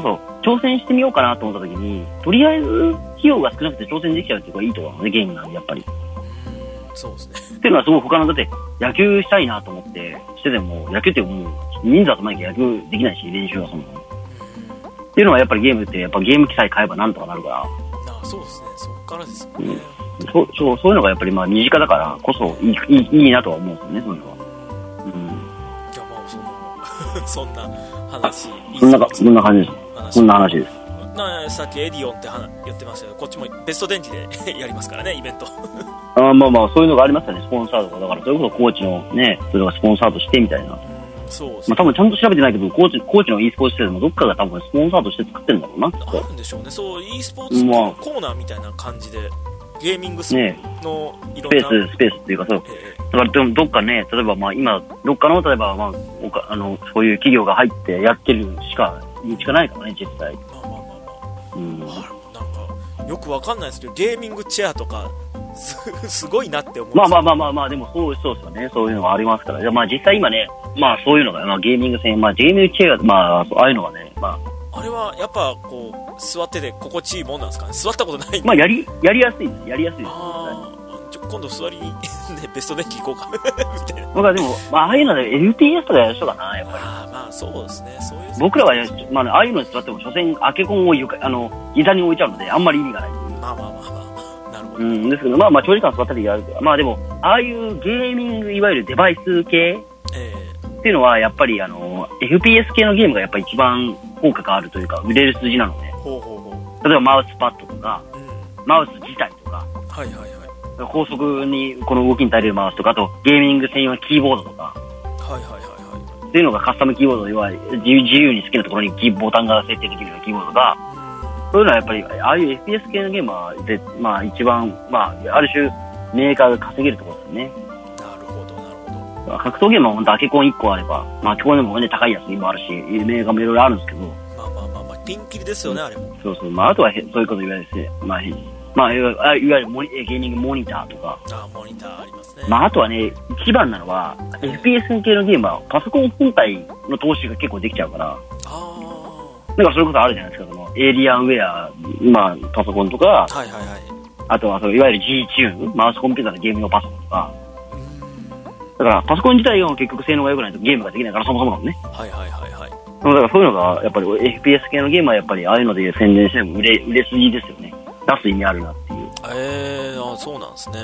挑戦してみようかなと思った時に、とりあえず費用が少なくて挑戦できちゃうっていうのがいいところなのね、ゲームなんでやっぱり。 そうですね。 っていうのはすごい他の、だって野球したいなと思ってしてても、野球ってもう人数集まなきゃ野球できないし、練習はその。っていうのはやっぱりゲームって、やっぱゲーム機さえ買えばなんとかなるから。 そうですね。そっからですよね。 そういうのがやっぱりまあ身近だからこそいいなとは思うんですよね、そういうのは。 じゃあまあそんな話。 そんな感じです。そんな話です。 さっきエディオンって言ってましたけど、こっちもベスト電池でやりますからね、イベント。 まあそういうのがありますよね、スポンサーとか。だからそれこそコーチのね、それがスポンサーとしてみたいな。 そうですね。 多分ちゃんと調べてないけど、コーチの e スポーツ施設もどっかが多分スポンサーとして作ってるんだろうな。 あるんでしょうね。そう、e スポーツコーナーみたいな感じで、ゲーミングのいろんなスペースっていうか、そう。だからどっかね、例えば今どっかの例えばそういう企業が入ってやってる道しかないからね、実際。 なんかよくわかんないですけど、ゲーミングチェアとかすごいなって思う。 まあでもそうですよね。そういうのがありますから。実際今ね、そういうのがゲーミング戦、ゲーミングチェア、ああいうのはね、 あれはやっぱこう座ってて心地いいもんなんですかね。座ったことないんで。 やりやすいです。やりやすいです。 今度座りにベストデッキ行こうかみたいな。 僕はでもああいうので FPS とかやる人かな、やっぱり。 そうですね。そういう僕らはああいうのに座っても所詮アケコンを膝に置いちゃうのであんまり意味がない。 なるほど。 ですけど長時間座ったりやるから、でもああいうゲーミングいわゆるデバイス系っていうのはやっぱりFPS 系のゲームがやっぱり一番効果があるというか売れる数字なので。例えばマウスパッドとか、マウス自体とか。高速にこの動きに耐えれるマウスとか、あとゲーミング専用のキーボードとか、っていうのがカスタムキーボードでは自由に好きなところにボタンが設定できるようなキーボードが、そういうのはやっぱりああいう FPS 系のゲームは一番ある種メーカーが稼げるところですよね。 なるほど。 格闘ゲームは本当アケコン1個あれば、アケコンでもね高いやつもあるし、メーカーもいろいろあるんですけど、 ピンキリですよね、あれも。 そう、あとはそういうこと言われて、いわゆるゲーミングモニターとか。 モニターありますね。 あとはね、一番なのは、FPS 系のゲームはパソコン本体の投資が結構できちゃうから。だからそれこそあるじゃないですか、エイリアンウェア、パソコンとか、あとはいわゆる G チューン、マウスコンピューターのゲームのパソコンとか。だからパソコン自体が結局性能が良くないとゲームができないから、そもそもなのね。だからそういうのが、やっぱり FPS 系のゲームはやっぱりああいうので宣伝しても売れ筋ですよね。出す意味あるなっていう。 そうなんですね。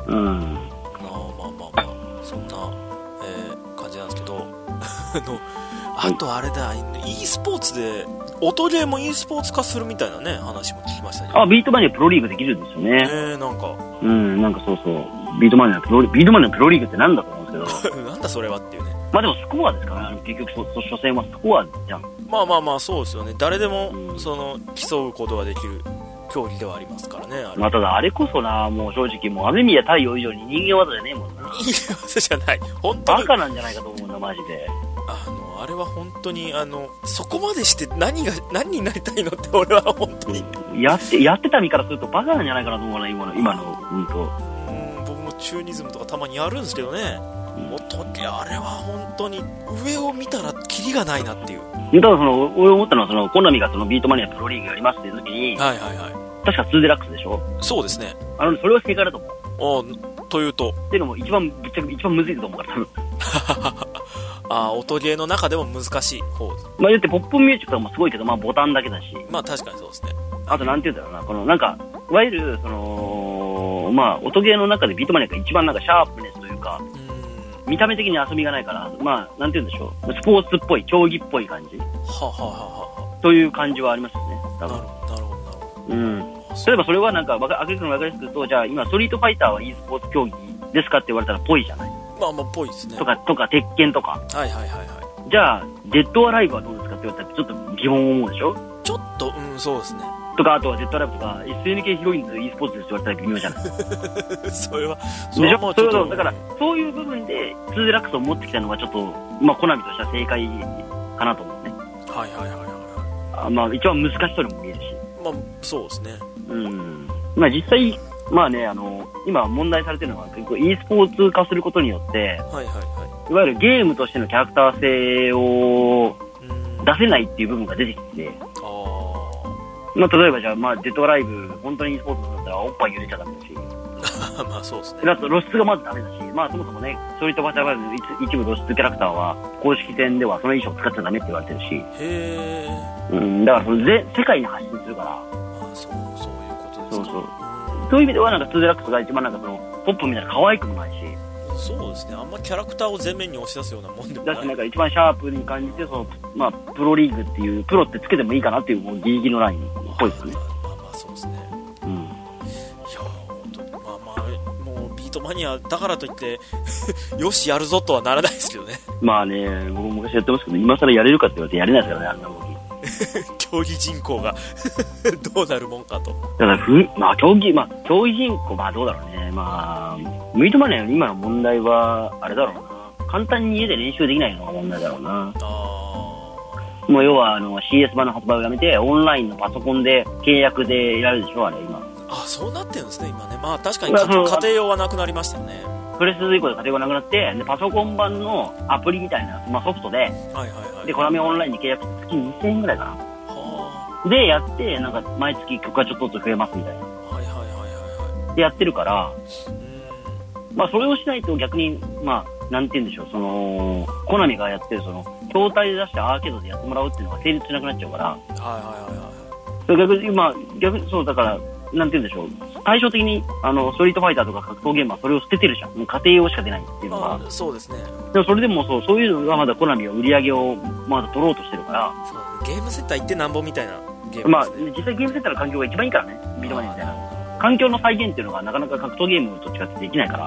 そんな、感じなんですけどあとあれだ、e スポーツで音ゲーも e スポーツ化するみたいなね話も聞きましたね。 ビートマニアプロリーグできるんですよね。なんかそうビートマニアプロリーグってなんだと思うんですけどなんだそれはっていうね。 でもスコアですからね、結局初戦はスコアじゃん。 そうですよね。誰でも競うことができる競技ではありますからね。 ただあれこそな、もう正直もう雨宮太陽以上に人間技じゃねえもんな。 人間技じゃない。本当にバカなんじゃないかと思うんだマジで。 あれは本当にそこまでして何になりたいのって俺は本当にやってた身からするとバカなんじゃないかなと思うな、今の僕もチューニズムとかたまにやるんですけどね。あれは本当に上を見たらキリがないなっていう。 ただ俺思ったのはコナミがビートマニアプロリーグやりますっていう時に、確か2デラックスでしょ。 そうですね。 それは正解だと思う。 というとっていうのも一番むずいと思うから多分。 音ゲーの中でも難しい方。 だってポップミュージックとかもすごいけど、ボタンだけだし。 確かにそうですね。 あとなんて言うんだろうな、なんかいわゆる音ゲーの中でビートマニアが一番なんかシャープネスというか。見た目的に遊びがないから、なんて言うんでしょう、スポーツっぽい、競技っぽい感じ。という感じはありますよね、多分。 なるほど。 例えばそれはなんか、アクリルの分かりやすく言うと、じゃあ今、ストリートファイターは e スポーツ競技ですかって言われたら、ぽいじゃない。 ぽいですね。 とか、鉄拳とか。じゃあ、デッドアライブはどうですかって言われたら、ちょっと疑問を思うでしょ。 ちょっと、そうですね。 とか、あとはデッドアライブとか SNK ヒロインズ e スポーツですって言われたら微妙じゃないそれはもうちょっとだからそういう部分で2デラックスを持ってきたのがちょっとコナミとしては正解かなと思うね。一番難しそうにも見えるし、 そうですね。 実際今問題されてるのは結構 e スポーツ化することによって、いわゆるゲームとしてのキャラクター性を出せないっていう部分が出てきて、 まあ、例えばじゃあ、まあ、デッドライブ、本当にスポーツだったらおっぱい揺れちゃダメだし。 まあそうですね。 あと露出がまずダメだし、まあそもそもね、ストリートファイター5の一部露出キャラクターは、公式戦ではその衣装を使っちゃダメって言われてるし。 へだからその世界に発信するから。 まあそういうことですか。 そういう意味ではなんか2デラックスが一番なんかその、ポップみたいな可愛くもないし。 そうですね。あんまキャラクターを前面に押し出すようなもんでもない。 だしなんか一番シャープに感じて、その、まあ、プロリーグっていう、プロってつけてもいいかなっていう、もうギリギリのラインっぽいですよね。 まあそうですね。いや本当に、まあ、もうビートマニアだからといって、よしやるぞとはならないですけどね。 まあね、僕も昔やってますけど、今更やれるかって言われてやれないですからね、あんな動き。 競技人口がどうなるもんかと。 だからまあ競技人口、まあどうだろうね。まあ、ミートマネーの今の問題は、あれだろうな。簡単に家で練習できないのが問題だろうな。もう要はCS 版の発売をやめて、オンラインのパソコンで契約でやるでしょ、あれ今。 そうなってるんですね、今ね。まあ確かに家庭用はなくなりましたよね。 プレス以降で家庭がなくなって、でパソコン版のアプリみたいな、まあ、ソフトで、で、コナミオンラインに契約して月2000円ぐらいかな。で、やって、なんか、毎月曲がちょっとずつ増えますみたいな。で、やってるから、まあ、それをしないと逆に、まあ、なんて言うんでしょう、その、コナミがやってる、その、筐体で出してアーケードでやってもらうっていうのが成立しなくなっちゃうから、逆に、そう、だから、なんて言うんでしょう、対照的に、ストリートファイターとか格闘ゲームはそれを捨ててるじゃん。もう家庭用しか出ないっていうのが。 そうですね。 でもそれでもそういうのがまだコナミは売り上げをまだ取ろうとしてるから。 ゲームセンター行ってなんぼみたいなゲームですね。 まあ、実際ゲームセンターの環境が一番いいからね、ビートマニアみたいな。環境の再現っていうのがなかなか格闘ゲームと違ってできないから。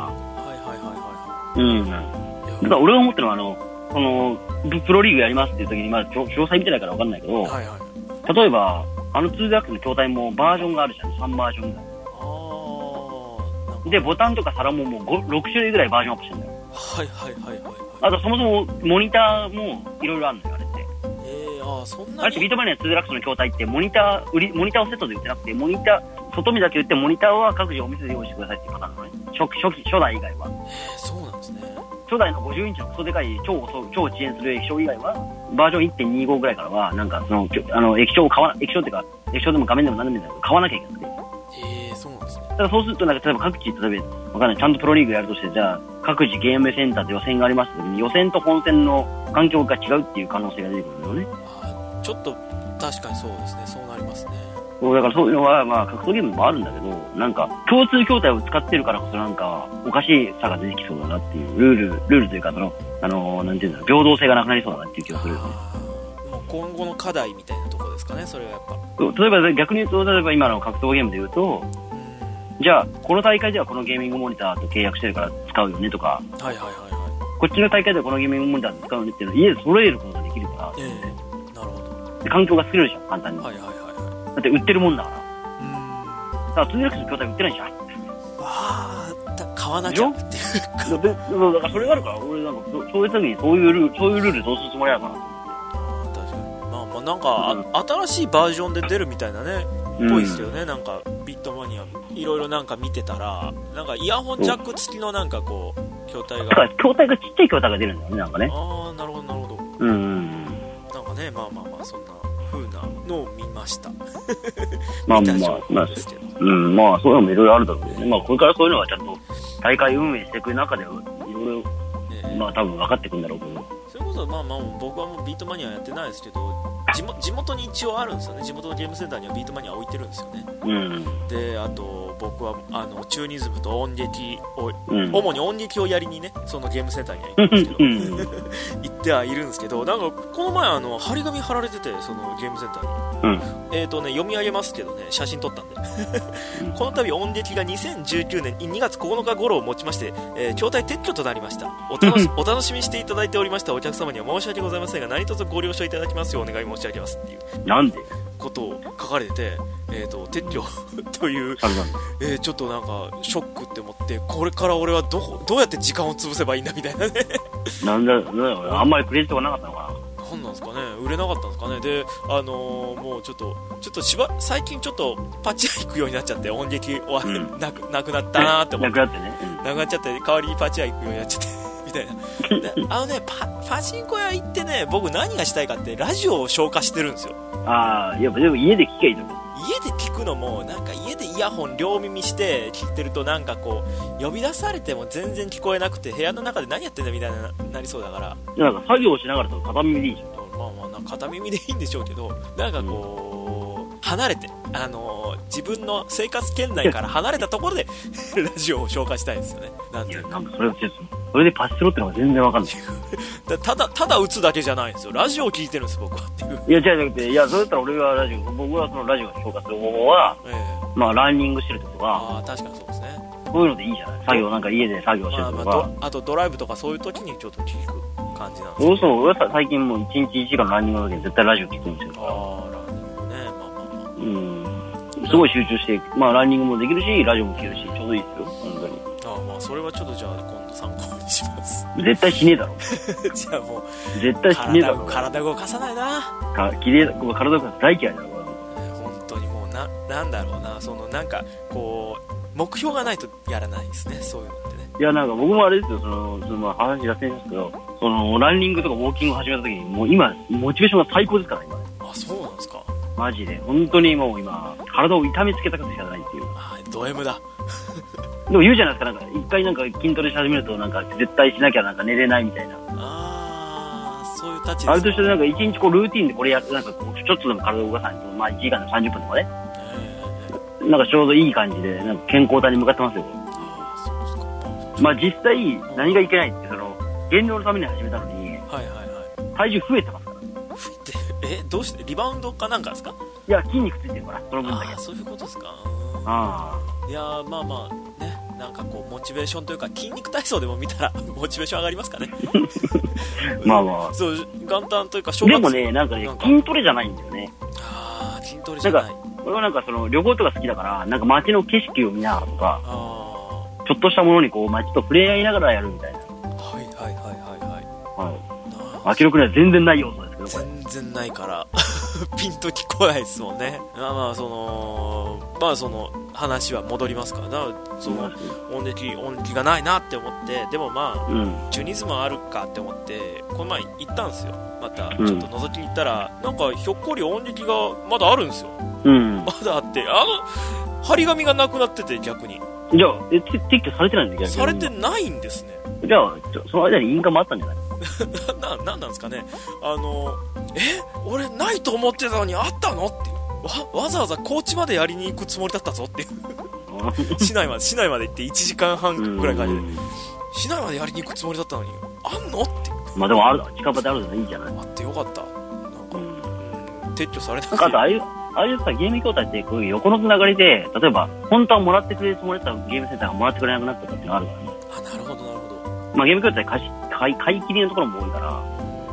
だから俺が思ってるのは、その、プロリーグやりますっていう時に、まあ、詳細見てないから分かんないけど、例えば、2デラックスの筐体もバージョンがあるじゃん、3バージョンぐらい。で、ボタンとか皿ももう6種類ぐらいバージョンアップしてるんだよ。あとそもそもモニターもいろいろあるんだよ、あれって。そんなに？あれってビートマニア2デラックスの筐体ってモニターをセットで売ってなくて、モニター、外見だけ売ってモニターは各自お店で用意してくださいっていうパターンなのね。初代以外は。 そうなんですね。 初代の50インチのクソでかい超遅延する液晶以外は、バージョン 1.25 ぐらいからは、なんかその、液晶っていうか、液晶でも画面でも何でもいいんだけど、買わなきゃいけなくて。 そうなんですね。 だからそうすると、なんか例えば各地、例えば、わかんない、ちゃんとプロリーグやるとして、じゃあ、各自ゲームセンターで予選がありますけど、予選と本戦の環境が違うっていう可能性が出てくるんだよね。 ちょっと、確かにそうですね。そうなりますね。 だからそういうのは、まあ、格闘ゲームもあるんだけど、なんか、共通筐体を使ってるからこそなんか、おかしさが出てきそうだなっていう、ルールというか、なんていうんだろう、平等性がなくなりそうだなっていう気がするよね。 もう今後の課題みたいなところですかね、それはやっぱ。 例えば、逆に言うと、例えば今の格闘ゲームで言うと、じゃあ、この大会ではこのゲーミングモニターと契約してるから使うよねとか、こっちの大会ではこのゲーミングモニターで使うよねっていうのを家で揃えることができるから、 なるほど。 で環境が作れるじゃん、簡単に。だって売ってるもんだから。だから、2デラックスの筐体売ってないじゃん。買わなきゃっていうか。だからそれがあるから、俺なんか、そういう時にそういうルールどうするつもりやかなと思って。 確かに。まあなんか、新しいバージョンで出るみたいなね、ぽいですよね。なんか、ビットマニア、いろいろなんか見てたら、なんかイヤホンジャック付きのなんかこう、筐体が。だから筐体がちっちゃい筐体が出るんだよね、なんかね。 なるほど、なるほど。なんかね、まあ、そんな風なのを見ました。 まあ、そういうのもいろいろあるだろうけどね。まあ、これからそういうのはちゃんと大会運営していく中で、いろいろ、まあ、多分分かってくるんだろうけど。 それこそ、まあ、僕はもうビートマニアやってないですけど、地元に一応あるんですよね。地元のゲームセンターにはビートマニア置いてるんですよね。で、あと、僕は、チューニズムと音劇を、主に音劇をやりにね、そのゲームセンターには行くんですけど、行ってはいるんですけど、なんか、この前、張り紙貼られてて、そのゲームセンターに。読み上げますけどね、写真撮ったんで。この度、音劇が2019年2月9日頃をもちまして、筐体撤去となりました。お楽しみしていただいておりましたお客様には申し訳ございませんが、何卒ご了承いただきますようお願い申し上げますっていう。 なんでことを書かれてて、撤去という、ちょっとなんかショックって思って、これから俺はどうやって時間を潰せばいいんだみたいなね。 なんだあんまりクレジットがなかったのかな。 なんなんですかね、売れなかったんですかね。で、もうちょっと最近ちょっとパチ屋行くようになっちゃって、音劇は、なくなったなーって思って、なくなっちゃって、代わりにパチ屋行くようになっちゃってみたいな。パチンコ屋行ってね、僕何がしたいかってラジオを消化してるんですよ。 ああ、やっぱでも家で聞けばいいと思う。 家で聞くのもなんか家でイヤホン両耳して聞いてるとなんかこう呼び出されても全然聞こえなくて部屋の中で何やってんだみたいななりそうだから、 なんか作業しながらと片耳でいいじゃん。 まあまあなんか片耳でいいんでしょうけど、なんかこう、離れて自分の生活圏内から離れたところでラジオを消化したいんですよね。なんていうか、 なんかそれでパスしろってのが全然わかんない。 ただ打つだけじゃないんですよ。ラジオを聞いてるんです僕はっていう。 いや違う違う、いやそれだったら僕はそのラジオを消化する方法は、まあランニングしてるとか、 ああ確かにそうですね。 そういうのでいいじゃない。作業なんか家で作業してるとか、 あとドライブとかそういう時にちょっと聞く感じなんですよ。そう俺は最近もう1日1時間ランニングの時に絶対ラジオ聞くんですよ。 ああランニングね、まあまあすごい集中して、まあランニングもできるしラジオも聞けるしちょうどいいですよ本当に。 ああまあそれはちょっとじゃあ今度参考にします。 絶対死ねえだろ。 じゃあもう絶対死ねえだろ。 体動かさないな。 体動かす大嫌いだろ。 本当にもうなんだろうな、そのなんかこう目標がないとやらないですね、そういうのってね。 いやなんか僕もあれですよ、その話脱線しますけど、そのランニングとかウォーキングを始めた時にもう今モチベーションが最高ですから今。 あ、そうなんですか。 マジで本当にもう今体を痛めつけたくてしかないっていう。 あ、ド M だ。 でも言うじゃないですか、なんか一回なんか筋トレし始めるとなんか絶対しなきゃなんか寝れないみたいな。 ああ、そういう立ちですか。 あれと一緒でなんか一日こうルーティンでこれやってなんかこうちょっとでも体を動かさないと、まあ1時間で30分とかね。なんかちょうどいい感じでなんか健康体に向かってますよ。 ああ、そうですか。 まあ実際何がいけないってその減量のために始めたのに、はいはいはい、 体重増えてますから。 増えてどうしてリバウンドかなんかですか。 いや筋肉ついてるからその分だけ。 ああ、そういうことですか。 ああ、 いやまあまあね、なんかこうモチベーションというか筋肉体操でも見たらモチベーション上がりますかね。 まあまあそう元旦というか正月でもねなんかね筋トレじゃないんだよね。 ああ、筋トレじゃない。 俺はなんかその旅行とか好きだからなんか街の景色を見ながらとか、ちょっとしたものにこう街と触れ合いながらやるみたいな。はいはいはいはいはい。 はい。明らかには全然ない要素ですけどこれ。 全然ないからピンと聞こないですもんね。まあその話は戻りますから、だからその音力がないなって思って、でもまあ、チュニズムあるかって思ってこの前行ったんですよ。またちょっと覗きに行ったら、なんかひょっこり音力がまだあるんですよ。まだあって、張り紙がなくなってて逆に。 じゃあ撤去されてないんだ。逆にされてないんですね。 じゃあその間に印鑑もあったんじゃないなんですかね。俺ないと思ってたのにあったのってわざわざ高知までやりに行くつもりだったぞって市内まで行って1時間半くらいかけて市内までやりに行くつもりだったのにあんのって。 まあでもある近場であるのいいじゃない。 あってよかった。なんか、撤去されなくて。 なんかああいうさゲーム筐体ってこういう横のつながりで、例えば本当はもらってくれるつもりだったゲームセンターがもらってくれなくなったとかっていうのがあるからね。 あ、なるほどなるほど。 まあゲーム筐体買い切りのところも多いから。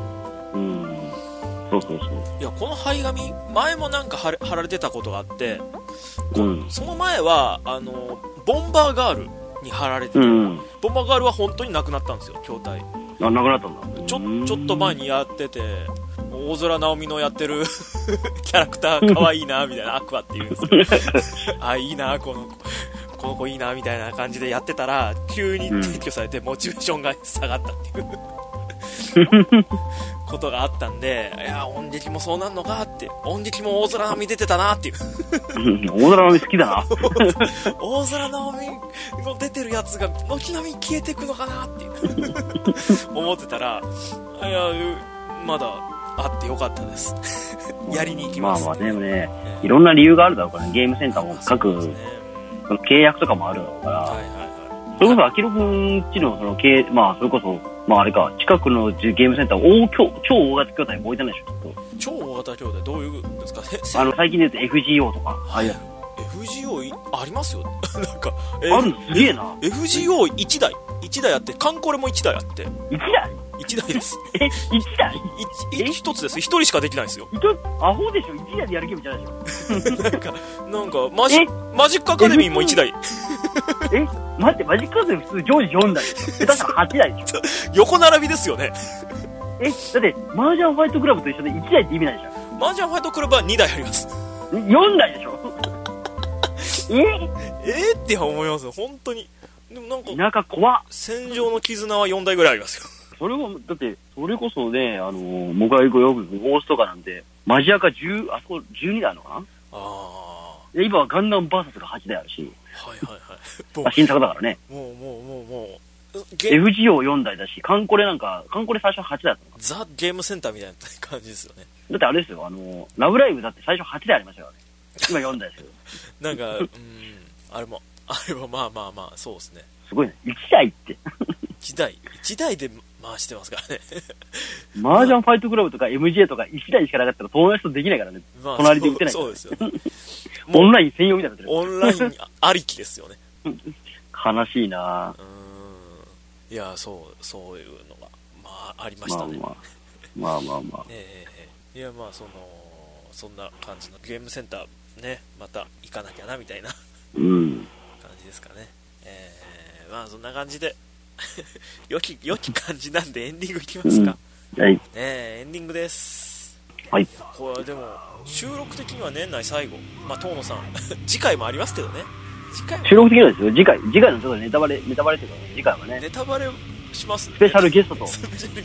そうそうそう。 いや、この張り紙前もなんか貼られてたことがあって、その前はボンバーガールに貼られてて、ボンバーガールは本当になくなったんですよ、筐体。 あ、なくなったんだ。 ちょっと前にやってて、大空直美のやってるキャラクター可愛いなみたいな、アクアっていうんですけどあ、いいなこの子いいなみたいな感じでやってたら急に撤去されてモチベーションが下がったっていうことがあったんで、いや音劇もそうなんのかって、音劇も大空直美出てたなっていう大空直美好きだな大空直美の出てるやつが軒並み消えていくのかなっていう思ってたら、いやまだあってよかったですやりに行きます。 まあまあでもね、いろんな理由があるだろうから、ね、ゲームセンターも各、その契約とかもあるだろうから、それこそアキロ君ちのそのまあそれこそまああれか、近くのゲームセンター超大型筐体も置いてないでしょ。 超大型筐体どういうんですか。 最近で言うと FGO とか、 FGO ありますよなんかあるのすげえな。 FGO1 台あって、カンコレも1台あって。1台です 1台 1つです。1人しかできないんですよ。 アホでしょ。1台でやるゲームじゃないでしょなんかマジックアカデミーも1台待って、マジックアカデミー普通常時4台下手したら8台でしょ横並びですよね。 だってマージャンファイトクラブと一緒で1台って意味ないでしょ。 マージャンファイトクラブは2台あります。 4台でしょって思いますよ本当に。でもなんか田舎怖っ。 戦場の絆は4台ぐらいありますよ。 それはだってそれこそね、僕がよくゴーストとかなんてマジアカ10、あそこ12台あるのかな。で今はガンダムバーサスが8台あるし。 はいはいはい。 新作だからね。 もう。 FGO4 台だし、カンコレ最初8台だったのか。 ザ・ゲームセンターみたいな感じですよね。 だってあれですよ、ラブライブだって最初8台ありましたからね。今4台ですけど。 なんか、あれもまあ、そうですね。 すごいね。1台って。 1台で回してますからね。 麻雀ファイトクラブとか MJ とか1台しかなかったら友達とできないからね。まあ、隣で打てないから、ね。そうですよ、ね。オンライン専用みたいになってる。 オンラインありきですよね。 悲しいな。 いや、そういうのが、まあ、ありましたね。 まあ。 いや、まあ、そんな感じのゲームセンターね、また行かなきゃなみたいな感じですかね。まあそんな感じで良き感じなんでエンディングいきますか。 はい。 エンディングです。 はい。 これでも収録的には年内最後。まあ遠野さん次回もありますけどね。 収録的にはですよ。次回のちょっとネタバレっていうか、ね、次回はね。 ネタバレします、ね。 スペシャルゲストと。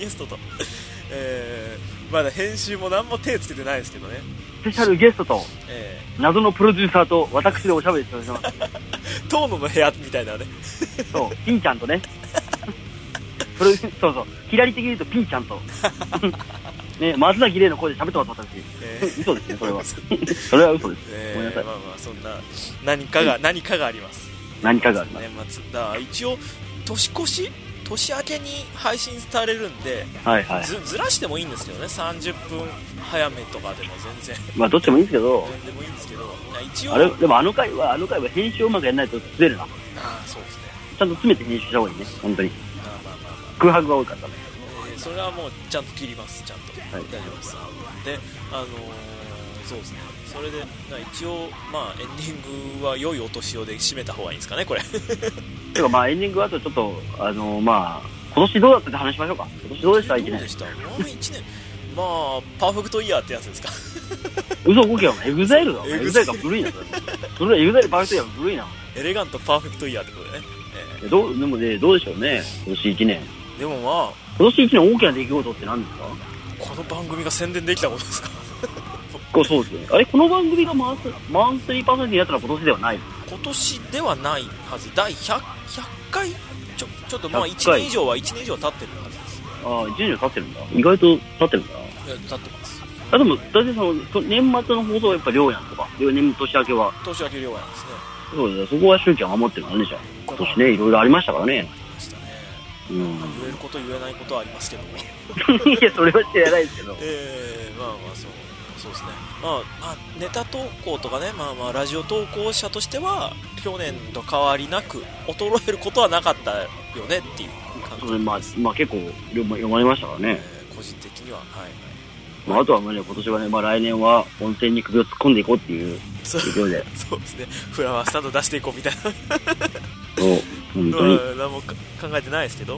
まだ編集も何も手つけてないですけどね。 スペシャルゲストと、謎のプロデューサーと私でおしゃべりしております。 遠野の部屋みたいなね。 そう、ピンちゃんとね。そうそう、左的に言うとピンちゃんと。ね、松崎玲の声で喋ってます、私。嘘ですね、それは。それは嘘です。ごめんなさい。 まあそんな、何かがあります。 何かがあります。 年末。だから一応、年明けに配信されるんで、ずらしてもいいんですけどね、30分早めとかでも全然。まあ、どっちもいいんですけど。 全然もいいんですけど、一応。 でもあの回は編集をうまくやらないとずれるな。 そうですね。 ちゃんと詰めて編集した方がいいね、本当に。空白が多かったね。 それはもうちゃんと切ります、ちゃんと。大丈夫です。で、そうですね。それで一応まあエンディングは良いお年をで締めた方がいいんですかね、これ。 てかまあエンディングはあとちょっとまあ今年どうだったって話しましょうか。今年どうでした？1年。 どうでした？もう1年。まあパーフェクトイヤーってやつですか。 嘘動けよ。エグザイルだ。エグザイルが古いな。それエグザイルパーフェクトイヤーが古いな。 エレガントパーフェクトイヤーってことでね。 でもね、どうでしょうね、今年1年。 でもまあ今年1年大きな出来事って何ですか？ この番組が宣伝できたことですか？ そうですね。あれ、この番組がマンスリーパーソナリティになったのは今年ではない？ 今年ではないはず。第100回ちょっとまあ1年以上は経ってるはずです。 ああ、1年以上経ってるんだ。意外と経ってるんだ。 経ってます。 でも大体年末の放送はやっぱり亮やんとか、年明けは亮やんですね。 そうですね。そこは周期は守ってるのね、じゃあ。今年ね、いろいろありましたからね。 言えること言えないことはありますけども。 いや、それは知らないですけど。 まあそうですね。まあネタ投稿とかね、まあラジオ投稿者としては去年と変わりなく衰えることはなかったよねっていう感じです。 まあ結構読まれましたからね。 個人的にはまあ、あとはね、今年はね、まあ来年は温泉に首を突っ込んでいこうっていう勢いで。 そうですね。フラワースタンド出していこうみたいな。 そう、本当に。 何も考えてないですけど。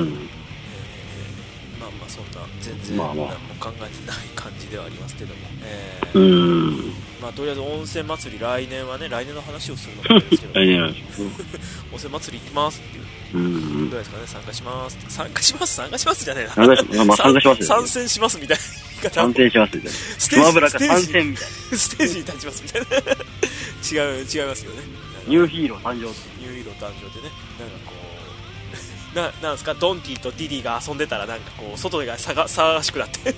まあそんな全然何も考えてない感じではありますけども。まあとりあえず温泉祭り来年の話をするのもいいですけど。温泉祭り行きますっていう。どうですかね、参加しますじゃねえな。参戦しますみたいな言い方。 参戦しますみたいな。スマブラか参戦みたいな。 ステージに立ちますみたいな。違いますよね。 ニューヒーロー誕生ってニューヒーロー誕生でね、なんかこうなんですか、ドンキーとディディが遊んでたらなんかこう外が騒がしくなって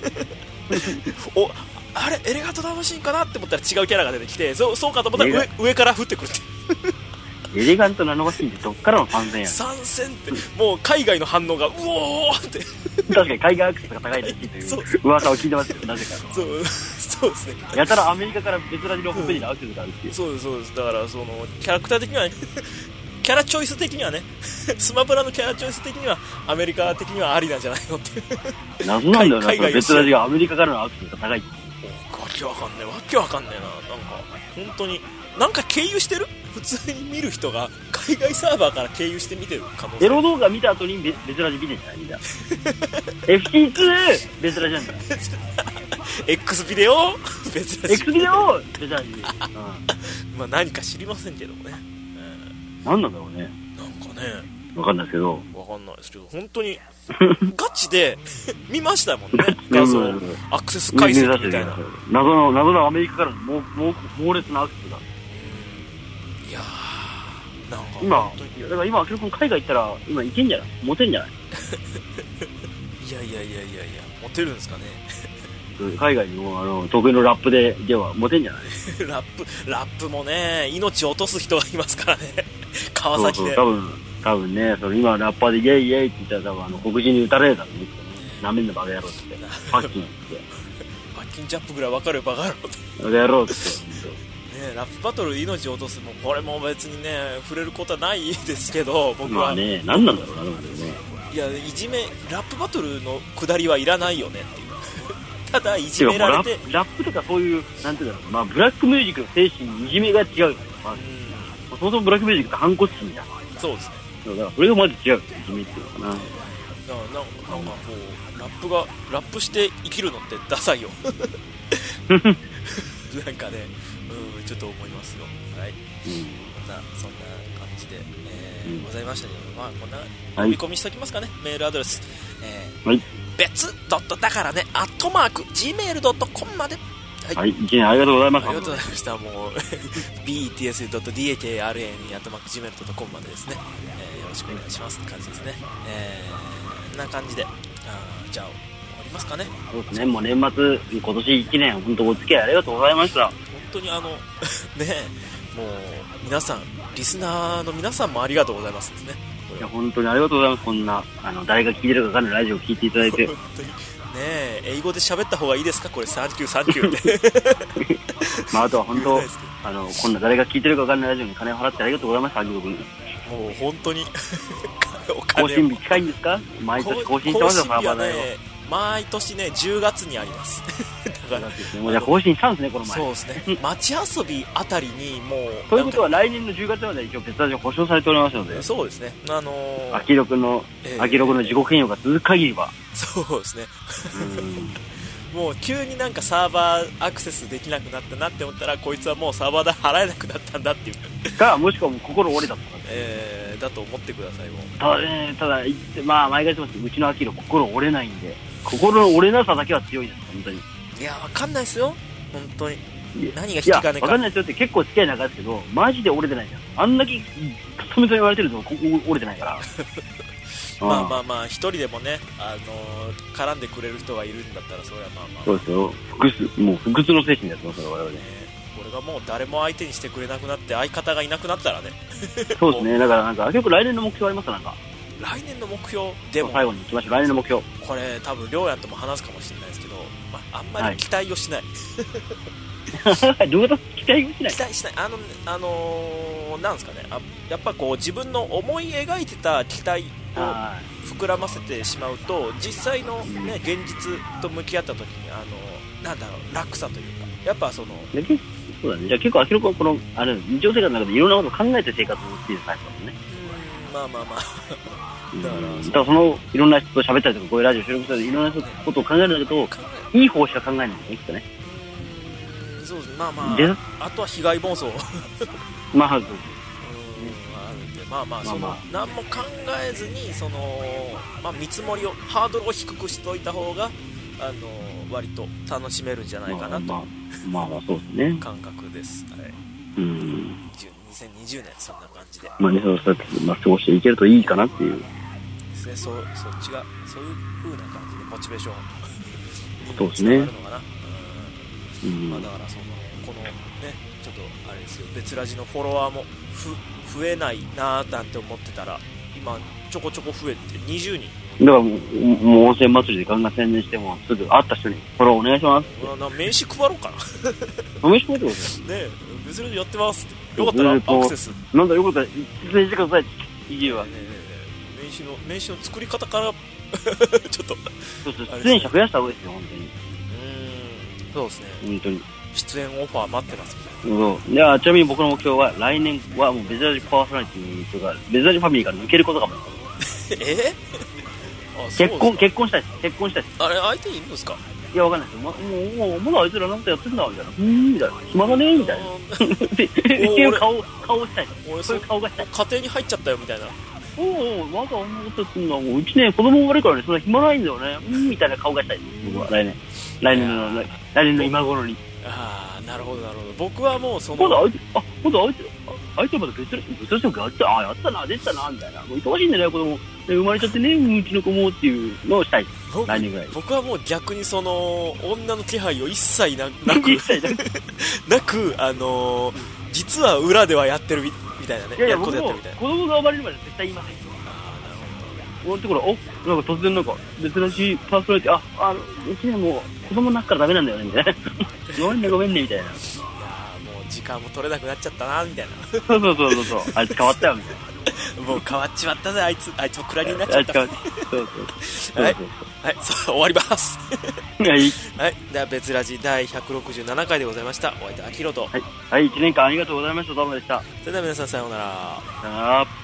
あれエレガントなマシンかなって思ったら違うキャラが出てきて、そうかと思ったら上から降ってくるってエレガントナノマシンってどっからの参戦やん。 参戦ってもう海外の反応がうおーって確かに海外アクセスが高いらしいという噂を聞いてますけど、なぜかそうですね。 やたらアメリカから別ラジのホームページにアクセスがあるっていう。 そうですだからそのキャラクター的にはキャラチョイス的にはねスマブラのキャラチョイス的にはアメリカ的にはありなんじゃないのっていう謎なんだよな、別ラジがアメリカからのアクセスが高いって。 わけわかんねえな、なんか本当になんか経由してる、普通に見る人が海外サーバーから経由して見てる可能性。 エロ動画見た後に別ラジ見てんじゃないみたいなFC2 別ラジなんだ X ビデオ別ラジ X ビデオ別ラジまあ何か知りませんけどもね、 何なんだろうね。 なんかねわかんないですけど。 わかんないですけど、本当に、ガチで見ましたもんね、画像、アクセス解析みたいな。 謎のアメリカからの猛烈なアクセスが。 いやー、なんか今、だから今、明らかに海外行ったら、今行けんじゃない？モテんじゃない？ いや、モテるんですかね。 海外の得意のラップではモテんじゃないラップもね、命を落とす人がいますからね。川崎で。 そう多分ね、今ラッパーでイエイイエイって言ったら多分黒人に撃たれるだろうね。なめんなバカ野郎って。パッキンって。 パッキンジャップぐらいわかるバカ野郎って。 バカ野郎って。 ね、ラップバトルで命を落とすもこれも別にね触れることはないですけど、僕はまあね、何なんだろうな、ね、 いや、いじめラップバトルの下りはいらないよねっていうただいじめられてラップとかそういうなんていうんだろう、まあ、ブラックミュージックの精神にいじめが違うよね、まあ、そもそもブラックミュージックって反骨心じゃん。 そうですね、 だからそれがまず違う、いじめっていうのかな。 なんかこうラップして生きるのってダサいよなんかね、ちょっと思いますよ。はい、またそんな感じで、ございましたけど、まあこんな読み込みしておきますかね、メールアドレス、 はい、 別だからね@gmail.com まで。 はい、一年ありがとうございます。 ありがとうございました。もうbts.dakrn@gmail.com までですね、よろしくお願いしますって感じですね。こんな感じで、じゃあ終わりますかね。 そうですね、もう年末、今年1年本当お付き合いありがとうございました。 本当にね、もう皆さん、リスナーの皆さんもありがとうございますですね。 いや本当にありがとうございます。こんな誰が聞いてるか分かんないラジオを聞いていただいて。 本当にねえ、英語で喋った方がいいですかこれ、サンキューってまあ、あとは本当こんな誰が聞いてるか分かんないラジオに金を払ってありがとうございます。もう本当に更新日近いんですか？毎年更新してますよ。 更新日はね、毎年ね10月にありますだからもうじゃあ更新したんですね、この前。 そうですね、街遊びあたりにもうということは来年の10月まで一応別ラジオ保証されておりますので。 そうですね、 秋録の自己嫌悪が続く限りは。 そうですねもう急になんかサーバーアクセスできなくなったなって思ったら、こいつはもうサーバー代払えなくなったんだっていうか、もしくはもう心折れたとか、 だと思ってください。もうただまあ毎回言ってますけど、うちのアキロ心折れないんで、心の折れなさだけは強いです、本当に。 いや、わかんないですよ、本当に。何が引き金か。 わかんないですよって、結構付き合い長いですけど、マジで折れてないじゃん。あんだけとめと言われてると、ここ折れてないから。 まあ一人でもね、絡んでくれる人がいるんだったら、それはまあそうですよ。もう不屈の精神ですよ、それは我々ね。 これがもう誰も相手にしてくれなくなって、相方がいなくなったらねそうですね。だからなんか結構来年の目標ありますか？なんか来年の目標でも最後に行きましょう。来年の目標、 これ多分りょうやんとも話すかもしれないですけど、あんまり期待をしない、 どういうこと？期待をしない？ 期待しない。なんですかね、やっぱこう自分の思い描いてた期待を膨らませてしまうと、実際の、ね、現実と向き合った時になんだろう、落差というか、やっぱそうだね。じゃあ結構明らかにこの日常生活の中でいろんなことを考えて生活をしているタイプだもんね。 まあだからそのいろんな人と喋ったりとか、こういうラジオ収録したりいろんなことを考えるんだけど、いい方しか考えないんですね、きっとね。 そうですね。あとは被害妄想まあ、 あるんで、何も考えずに見積もりをハードルを低くしといた方が割と楽しめるんじゃないかなと。 そうですね。 感覚です。はい。2020年そんな感じで。 そうやって過ごしていけるといいかなっていう。 ですね。そっちがそういう風な感じでモチベーションそうですね。 につながるのかな。だからこのね、ちょっとあれですよ、別ラジのフォロワーも増えないなーなんて思ってたら、今ちょこちょこ増えて20人。 だからもう温泉祭りでガンガン宣伝しても、すぐ会った人にフォローお願いします。 名刺配ろうかな。 名刺配ってことね、別ラジやってますって。よかったらアクセス。 なんだよかったら実践してくださいって言えば。 名刺の作り方からちょっと出演者増やした方がいいですよ、本当に。 そうですね。 本当に。 出演オファー待ってますみたいな。じゃあちなみに僕の目標は来年はもうベザラジパーソナリティとかベザラジファミリーから抜けることかも。結婚したいです。 あれ相手いるんですか？ いやわかんないですよ。もうまだあいつらなんかやってんだみたいな。みたいな。暇だねみたいな。っていう顔したい。そういう顔がしたい。 家庭に入っちゃったよみたいな。 まだ思うとすんの、もううちね、子供生まれるからね、そんな暇ないんだよね。みたいな顔がしたいです、僕は。来年の今頃に。 ああ、なるほどなるほど。僕はもうその、 まだあいつはまだ別の職やってた、やったな、出てたな、みたいな。もう忙しいんだよね、子供。で生まれちゃってね、うちの子もっていうのをしたい。来年ぐらい。 僕はもう逆にその、女の気配を一切なく、実は裏ではやってるみたいなね。 いや、 子僕も子供が生まれるまで絶対言いません。なんか突然なんか、珍しいパーソナリティ、うちね、もう子供になっからダメなんだよね、みたいな。ごめんね、みたいな。 もう時間も取れなくなっちゃったな、みたいな。 そう。あいつ変わったよ、みたいな。 もう変わっちまったぜ、あいつもクラゲになっちゃった。はい、終わります。はい。では、別ラジ第167回でございました。お相手はアキロと。 はい、1年間ありがとうございました。どうもでした。 それでは皆さん、さようなら。 さよなら。